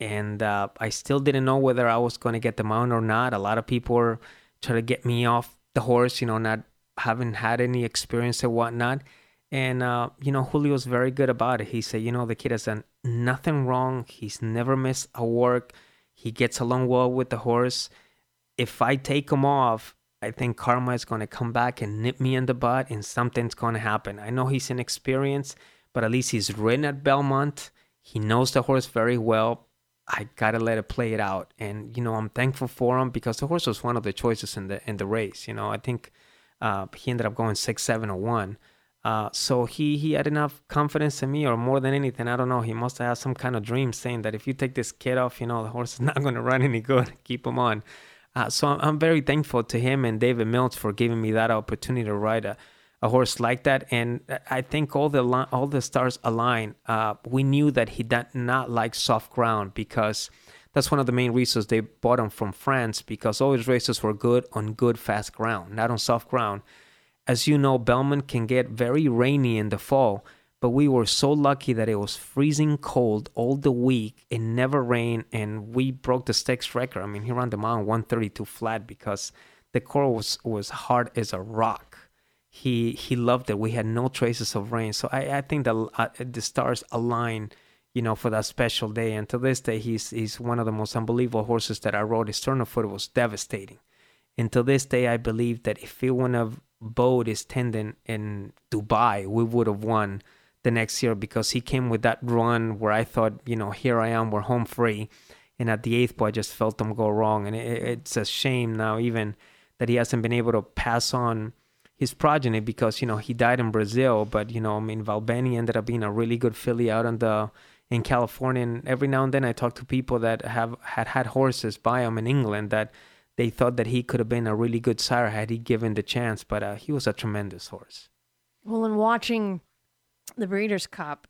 and uh, I still didn't know whether I was going to get the mount or not. A lot of people were trying to get me off the horse, you know, not having had any experience and whatnot. And, uh, you know, Julio was very good about it. He said, you know, the kid has done nothing wrong. He's never missed a work. He gets along well with the horse. If I take him off, I think karma is going to come back and nip me in the butt and something's going to happen. I know he's inexperienced, but at least he's ridden at Belmont. He knows the horse very well. I got to let it play it out. And, you know, I'm thankful for him because the horse was one of the choices in the in the race. You know, I think uh, he ended up going six, seven, or one. Uh, so he, he had enough confidence in me, or more than anything, I don't know. He must have had some kind of dream saying that if you take this kid off, you know, the horse is not going to run any good. Keep him on. Uh, so I'm, I'm very thankful to him and David Mills for giving me that opportunity to ride a, a horse like that. And I think all the li- all the stars align. Uh, we knew that he did not like soft ground because that's one of the main reasons they bought him from France, because all his races were good on good, fast ground, not on soft ground. As you know, Belmont can get very rainy in the fall, but we were so lucky that it was freezing cold all the week. It never rained, and we broke the stakes record. I mean, he ran the mile one thirty-two flat because the course was, was hard as a rock. He he loved it. We had no traces of rain. So I, I think the, uh, the stars align, you know, for that special day. And to this day, he's he's one of the most unbelievable horses that I rode. His turn of foot was devastating. And to this day, I believe that if he wouldn't have bowed his tendon in Dubai, we would have won the next year, because he came with that run where I thought, you know, here I am, we're home free. And at the eighth boy, I just felt him go wrong. And it, it's a shame now even that he hasn't been able to pass on his progeny, because, you know, he died in Brazil. But, you know, I mean, Valbeni ended up being a really good filly out in, the, in California. And every now and then I talk to people that have had had horses by him in England that they thought that he could have been a really good sire had he given the chance. But uh, he was a tremendous horse. Well, in watching the Breeders' Cup,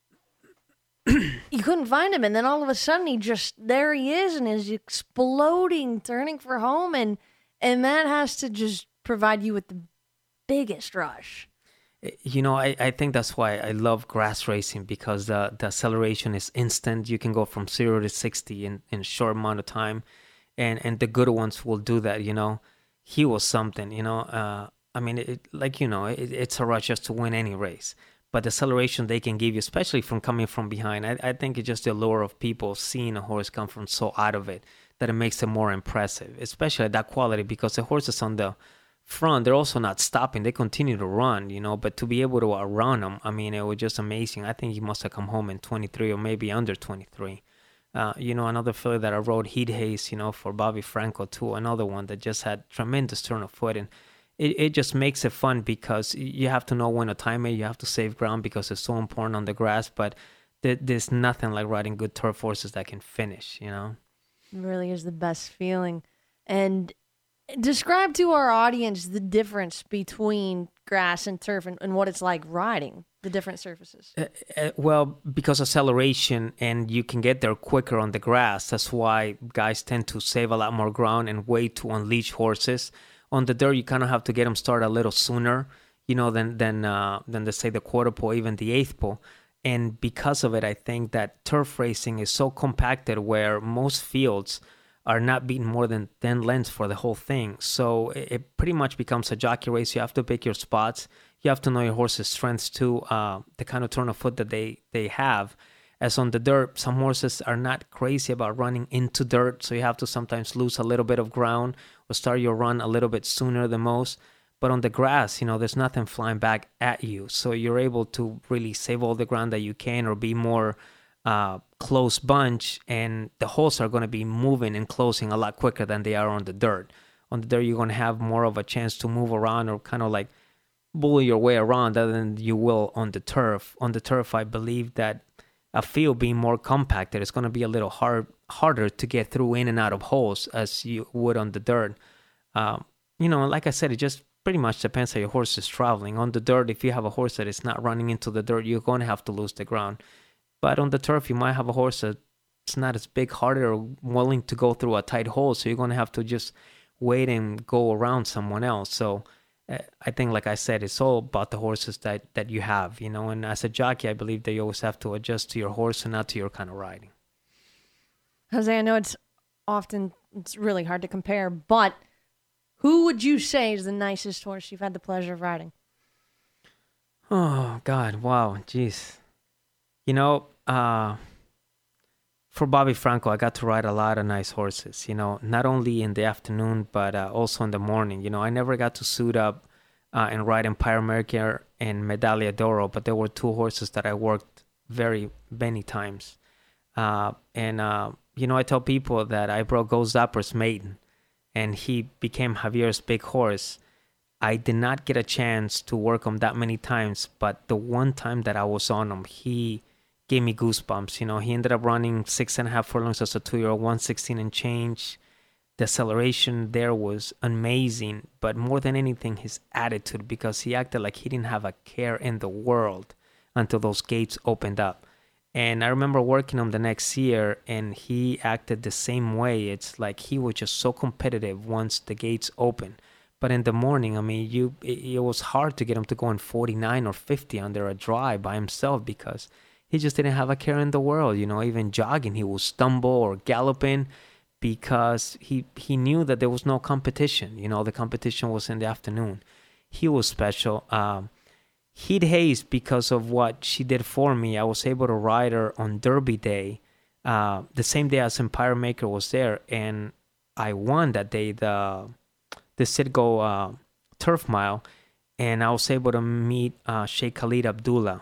you couldn't find him, and then all of a sudden he just, there he is, and is exploding, turning for home, and and that has to just provide you with the biggest rush. You know, I, I think that's why I love grass racing, because the, the acceleration is instant. You can go from zero to sixty in, in a short amount of time, and, and the good ones will do that, you know. He was something, you know. Uh, I mean, it, like, you know, it, it's a rush just to win any race. But the acceleration they can give you, especially from coming from behind, I, I think it's just the allure of people seeing a horse come from so out of it that it makes it more impressive, especially at that quality, because the horses on the front, they're also not stopping. They continue to run, you know, but to be able to outrun them, I mean, it was just amazing. I think he must have come home in twenty-three or maybe under twenty-three. Uh, you know, another filly that I rode, Heat Haze, you know, for Bobby Franco too, another one that just had tremendous turn of foot. And It it just makes it fun, because you have to know when to time it. You have to save ground because it's so important on the grass. But th- there's nothing like riding good turf horses that can finish, you know? It really is the best feeling. And describe to our audience the difference between grass and turf, and, and what it's like riding the different surfaces. Uh, uh, well, because acceleration, and you can get there quicker on the grass. That's why guys tend to save a lot more ground and wait to unleash horses. On the dirt, you kind of have to get them started a little sooner, you know, than than uh, than they say the quarter pole, even the eighth pole. And because of it, I think that turf racing is so compacted, where most fields are not beating more than ten lengths for the whole thing. So it, it pretty much becomes a jockey race. You have to pick your spots. You have to know your horse's strengths too, uh, the kind of turn of foot that they they have. As on the dirt, some horses are not crazy about running into dirt, so you have to sometimes lose a little bit of ground or start your run a little bit sooner than most. But on the grass, you know, there's nothing flying back at you, so you're able to really save all the ground that you can, or be more uh, close bunch, and the holes are going to be moving and closing a lot quicker than they are on the dirt. On the dirt, you're going to have more of a chance to move around, or kind of like bully your way around, than you will on the turf. On the turf, I believe that a field being more compacted, it's going to be a little hard, harder to get through in and out of holes as you would on the dirt. Um, you know, like I said, it just pretty much depends how your horse is traveling. On the dirt, if you have a horse that is not running into the dirt, you're going to have to lose the ground. But on the turf, you might have a horse that's not as big hearted or willing to go through a tight hole, so you're going to have to just wait and go around someone else. So I think, like I said, it's all about the horses that, that you have, you know, and as a jockey, I believe that you always have to adjust to your horse and not to your kind of riding. Jose, I know it's often, it's really hard to compare, but who would you say is the nicest horse you've had the pleasure of riding? Oh, God. Wow. Jeez. You know, uh, for Bobby Franco, I got to ride a lot of nice horses, you know, not only in the afternoon, but uh, also in the morning. You know, I never got to suit up uh, and ride Empire America and Medaglia d'Oro, but there were two horses that I worked very many times. Uh, and, uh, you know, I tell people that I broke Go Zapper's maiden, and he became Javier's big horse. I did not get a chance to work him that many times, but the one time that I was on him, he gave me goosebumps. You know, he ended up running six and a half furlongs as a two-year-old, one sixteen and change. The acceleration there was amazing, but more than anything, his attitude, because he acted like he didn't have a care in the world until those gates opened up. And I remember working him the next year, and he acted the same way. It's like he was just so competitive once the gates opened. But in the morning, I mean, you it, it was hard to get him to go in forty-nine or fifty under a dry by himself because he just didn't have a care in the world. You know, even jogging, he would stumble or galloping because he, he knew that there was no competition. You know, the competition was in the afternoon. He was special. Um, Heat Hayes, because of what she did for me, I was able to ride her on Derby Day, uh, the same day as Empire Maker was there, and I won that day the the Citgo uh, Turf Mile, and I was able to meet uh, Sheikh Khalid Abdullah.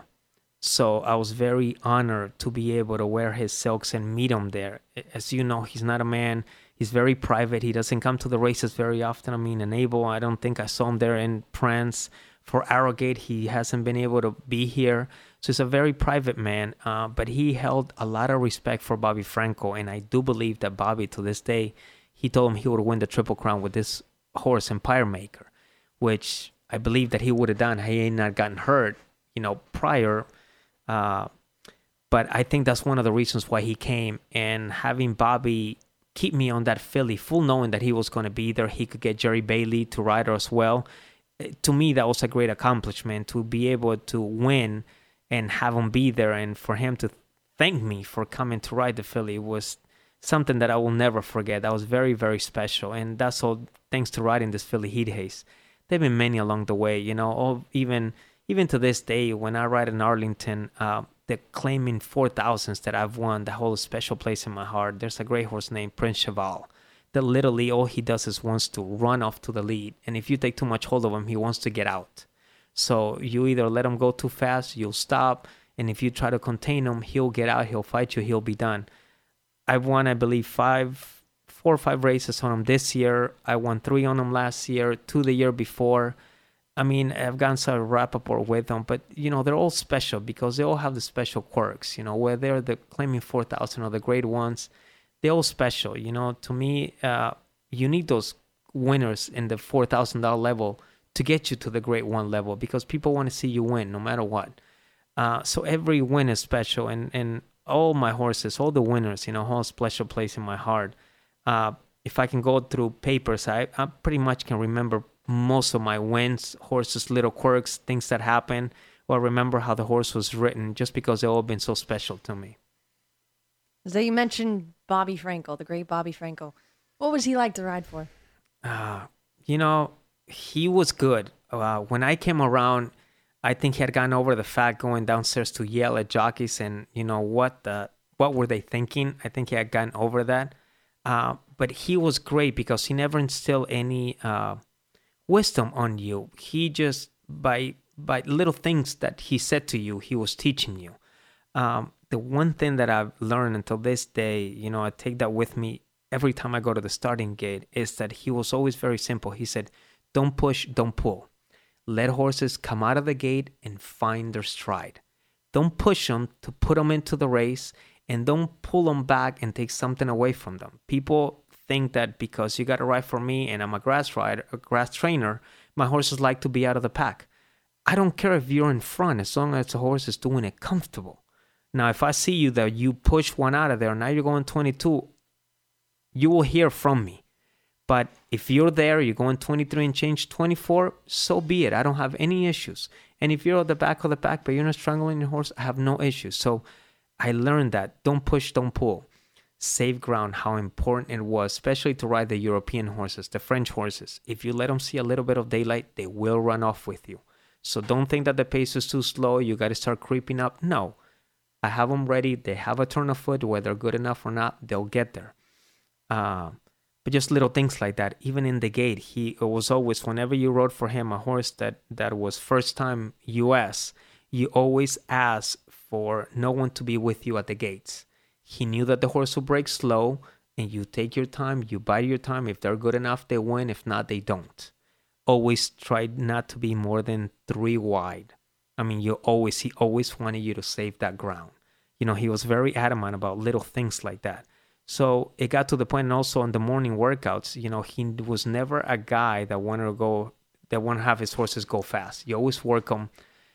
So I was very honored to be able to wear his silks and meet him there. As you know, he's not a man. He's very private. He doesn't come to the races very often. I mean, in Abel, I don't think I saw him there in Prance. For Arrogate, he hasn't been able to be here. So he's a very private man, uh, but he held a lot of respect for Bobby Franco, and I do believe that Bobby, to this day, he told him he would win the Triple Crown with this horse, Empire Maker, which I believe that he would have done had he not gotten hurt, you know, prior. Uh, but I think that's one of the reasons why he came, and having Bobby keep me on that filly, full knowing that he was going to be there, he could get Jerry Bailey to ride her as well. To me, that was a great accomplishment to be able to win and have him be there, and for him to thank me for coming to ride the filly was something that I will never forget. That was very, very special, and that's all thanks to riding this filly Heat Hayes. There have been many along the way, you know, all, even even to this day, when I ride in Arlington, uh, the claiming four thousands that I've won, that hold a special place in my heart. There's a great horse named Prince Cheval that literally all he does is wants to run off to the lead. And if you take too much hold of him, he wants to get out. So you either let him go too fast, you'll stop. And if you try to contain him, he'll get out, he'll fight you, he'll be done. I've won, I believe, five, four or five races on him this year. I won three on him last year, two the year before. I mean, I've gotten some rapport with them, but, you know, they're all special because they all have the special quirks, you know, whether they're the claiming four thousand or the great ones. They're all special, you know. To me, uh, you need those winners in the four thousand dollars level to get you to the grade one level because people want to see you win no matter what. Uh, so every win is special, and, and all my horses, all the winners, you know, hold a special place in my heart. Uh, if I can go through papers, I, I pretty much can remember most of my wins, horses, little quirks, things that happen, or remember how the horse was written just because they've all been so special to me. So you mentioned Bobby Franco, the great Bobby Franco. What was he like to ride for? Uh, you know, he was good. Uh, when I came around, I think he had gotten over the fact going downstairs to yell at jockeys and, you know, what the, what were they thinking? I think he had gotten over that. Uh, but he was great because he never instilled any uh, wisdom on you. He just, by by little things that he said to you, he was teaching you. Um, the one thing that I've learned until this day, you know, I take that with me every time I go to the starting gate, is that he was always very simple. He said, don't push, don't pull. Let horses come out of the gate and find their stride. Don't push them to put them into the race, and don't pull them back and take something away from them. People think that because you got to ride for me and I'm a grass rider, a grass trainer, my horses like to be out of the pack. I don't care if you're in front as long as the horse is doing it comfortable. Now, if I see you that you push one out of there, now you're going twenty-two, you will hear from me. But if you're there, you're going twenty-three and change twenty-four, so be it. I don't have any issues. And if you're at the back of the pack, but you're not strangling your horse, I have no issues. So I learned that. Don't push, don't pull. safe ground, how important it was, especially to ride the European horses, the French horses. If you let them see a little bit of daylight, they will run off with you. So don't think that the pace is too slow. You got to start creeping up. No, I have them ready. They have a turn of foot. Whether good enough or not, they'll get there. Uh, but just little things like that. Even in the gate, he it was always, whenever you rode for him a horse that, that was first time U S, you always ask for no one to be with you at the gates. He knew that the horse would break slow, and you take your time, you bide your time. If they're good enough, they win. If not, they don't. Always tried not to be more than three wide. I mean, you always, he always wanted you to save that ground. You know, he was very adamant about little things like that. So it got to the point, and also in the morning workouts, you know, he was never a guy that wanted to go, that wanted to have his horses go fast. You always work them,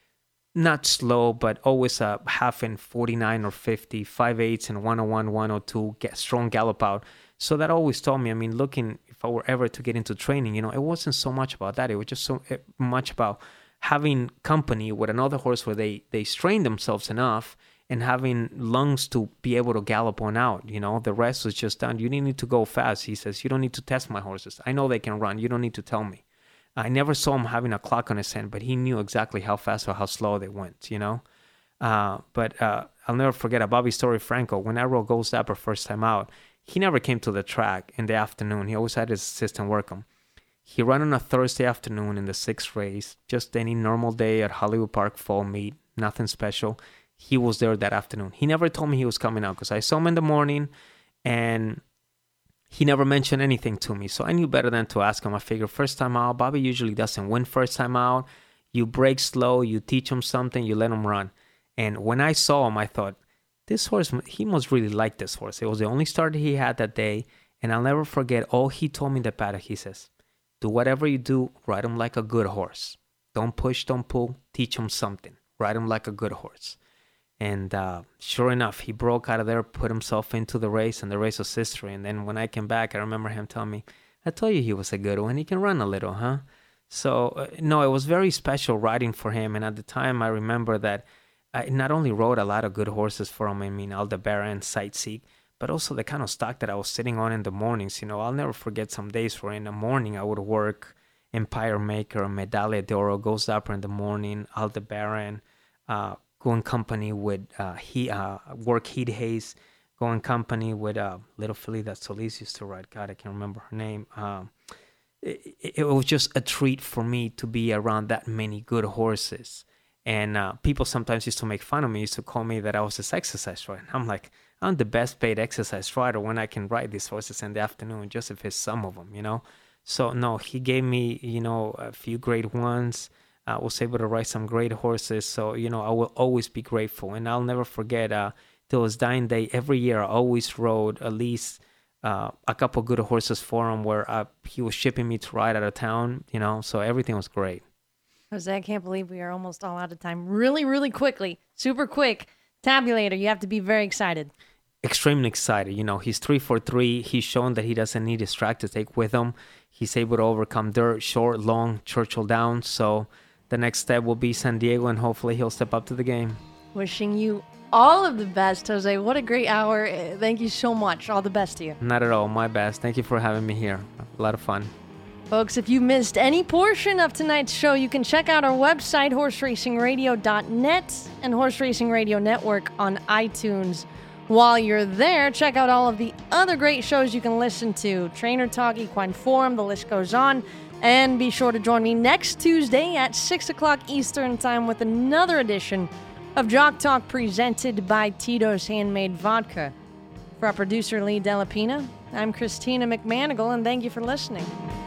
not slow, but always a half in forty-nine or fifty, five eighths and one oh one, one oh two, get strong gallop out. So that always told me, I mean, looking, if I were ever to get into training, you know, it wasn't so much about that. It was just so much about having company with another horse where they, they strain themselves enough and having lungs to be able to gallop on out. You know, the rest was just done. You didn't need to go fast. He says, you don't need to test my horses. I know they can run. You don't need to tell me. I never saw him having a clock on his hand, but he knew exactly how fast or how slow they went, you know. Uh, but uh, I'll never forget a Bobby Story Franco. When I rode Gold Zapper first time out, he never came to the track in the afternoon. He always had his assistant work him. He ran on a Thursday afternoon in the sixth race, just any normal day at Hollywood Park fall meet, nothing special. He was there that afternoon. He never told me he was coming out because I saw him in the morning, and he never mentioned anything to me. So I knew better than to ask him. I figured first time out, Bobby usually doesn't win first time out. You break slow, you teach him something, you let him run. And when I saw him, I thought, this horse, he must really like this horse. It was the only start he had that day. And I'll never forget all he told me in the paddock. He says, do whatever you do, ride him like a good horse. Don't push, don't pull, teach him something. Ride him like a good horse. And uh, sure enough, he broke out of there, put himself into the race, and the race was history. And then when I came back, I remember him telling me, I told you he was a good one. He can run a little, huh? So, uh, no, it was very special riding for him. And at the time, I remember that I not only rode a lot of good horses for him, I mean, Aldebaran, Sightseek, but also the kind of stock that I was sitting on in the mornings. You know, I'll never forget some days where in the morning I would work Empire Maker, Medaglia d'Oro, Gold Zapper in the morning, Aldebaran, uh, go in company with uh, he uh, work Heat Hayes, go in company with uh, little filly that Solis used to ride. God, I can't remember her name. Um, it, it was just a treat for me to be around that many good horses. And uh, people sometimes used to make fun of me, used to call me that I was this exercise rider. I'm like, I'm the best paid exercise rider when I can ride these horses in the afternoon, just if it's some of them, you know. So no, he gave me, you know, a few great ones. I was able to ride some great horses. So, you know, I will always be grateful. And I'll never forget, uh, till his dying day, every year I always rode at least uh, a couple good horses for him where uh, he was shipping me to ride out of town, you know, so everything was great. Jose, I can't believe we are almost all out of time. Really, really quickly, super quick. Tabulator, you have to be very excited. Extremely excited. You know, he's three for three. He's shown that he doesn't need his track to take with him. He's able to overcome dirt, short, long, Churchill Downs. So the next step will be San Diego, and hopefully he'll step up to the game. Wishing you all of the best, Jose. What a great hour. Thank you so much. All the best to you. Not at all. My best. Thank you for having me here. A lot of fun. Folks, if you missed any portion of tonight's show, you can check out our website, horse racing radio dot net, and Horse Racing Radio Network on iTunes. While you're there, check out all of the other great shows you can listen to. Trainer Talk, Equine Forum, the list goes on. And be sure to join me next Tuesday at six o'clock Eastern Time with another edition of Jock Talk presented by Tito's Handmade Vodka. For our producer, Lee Delapina, I'm Christina McManigal, and thank you for listening.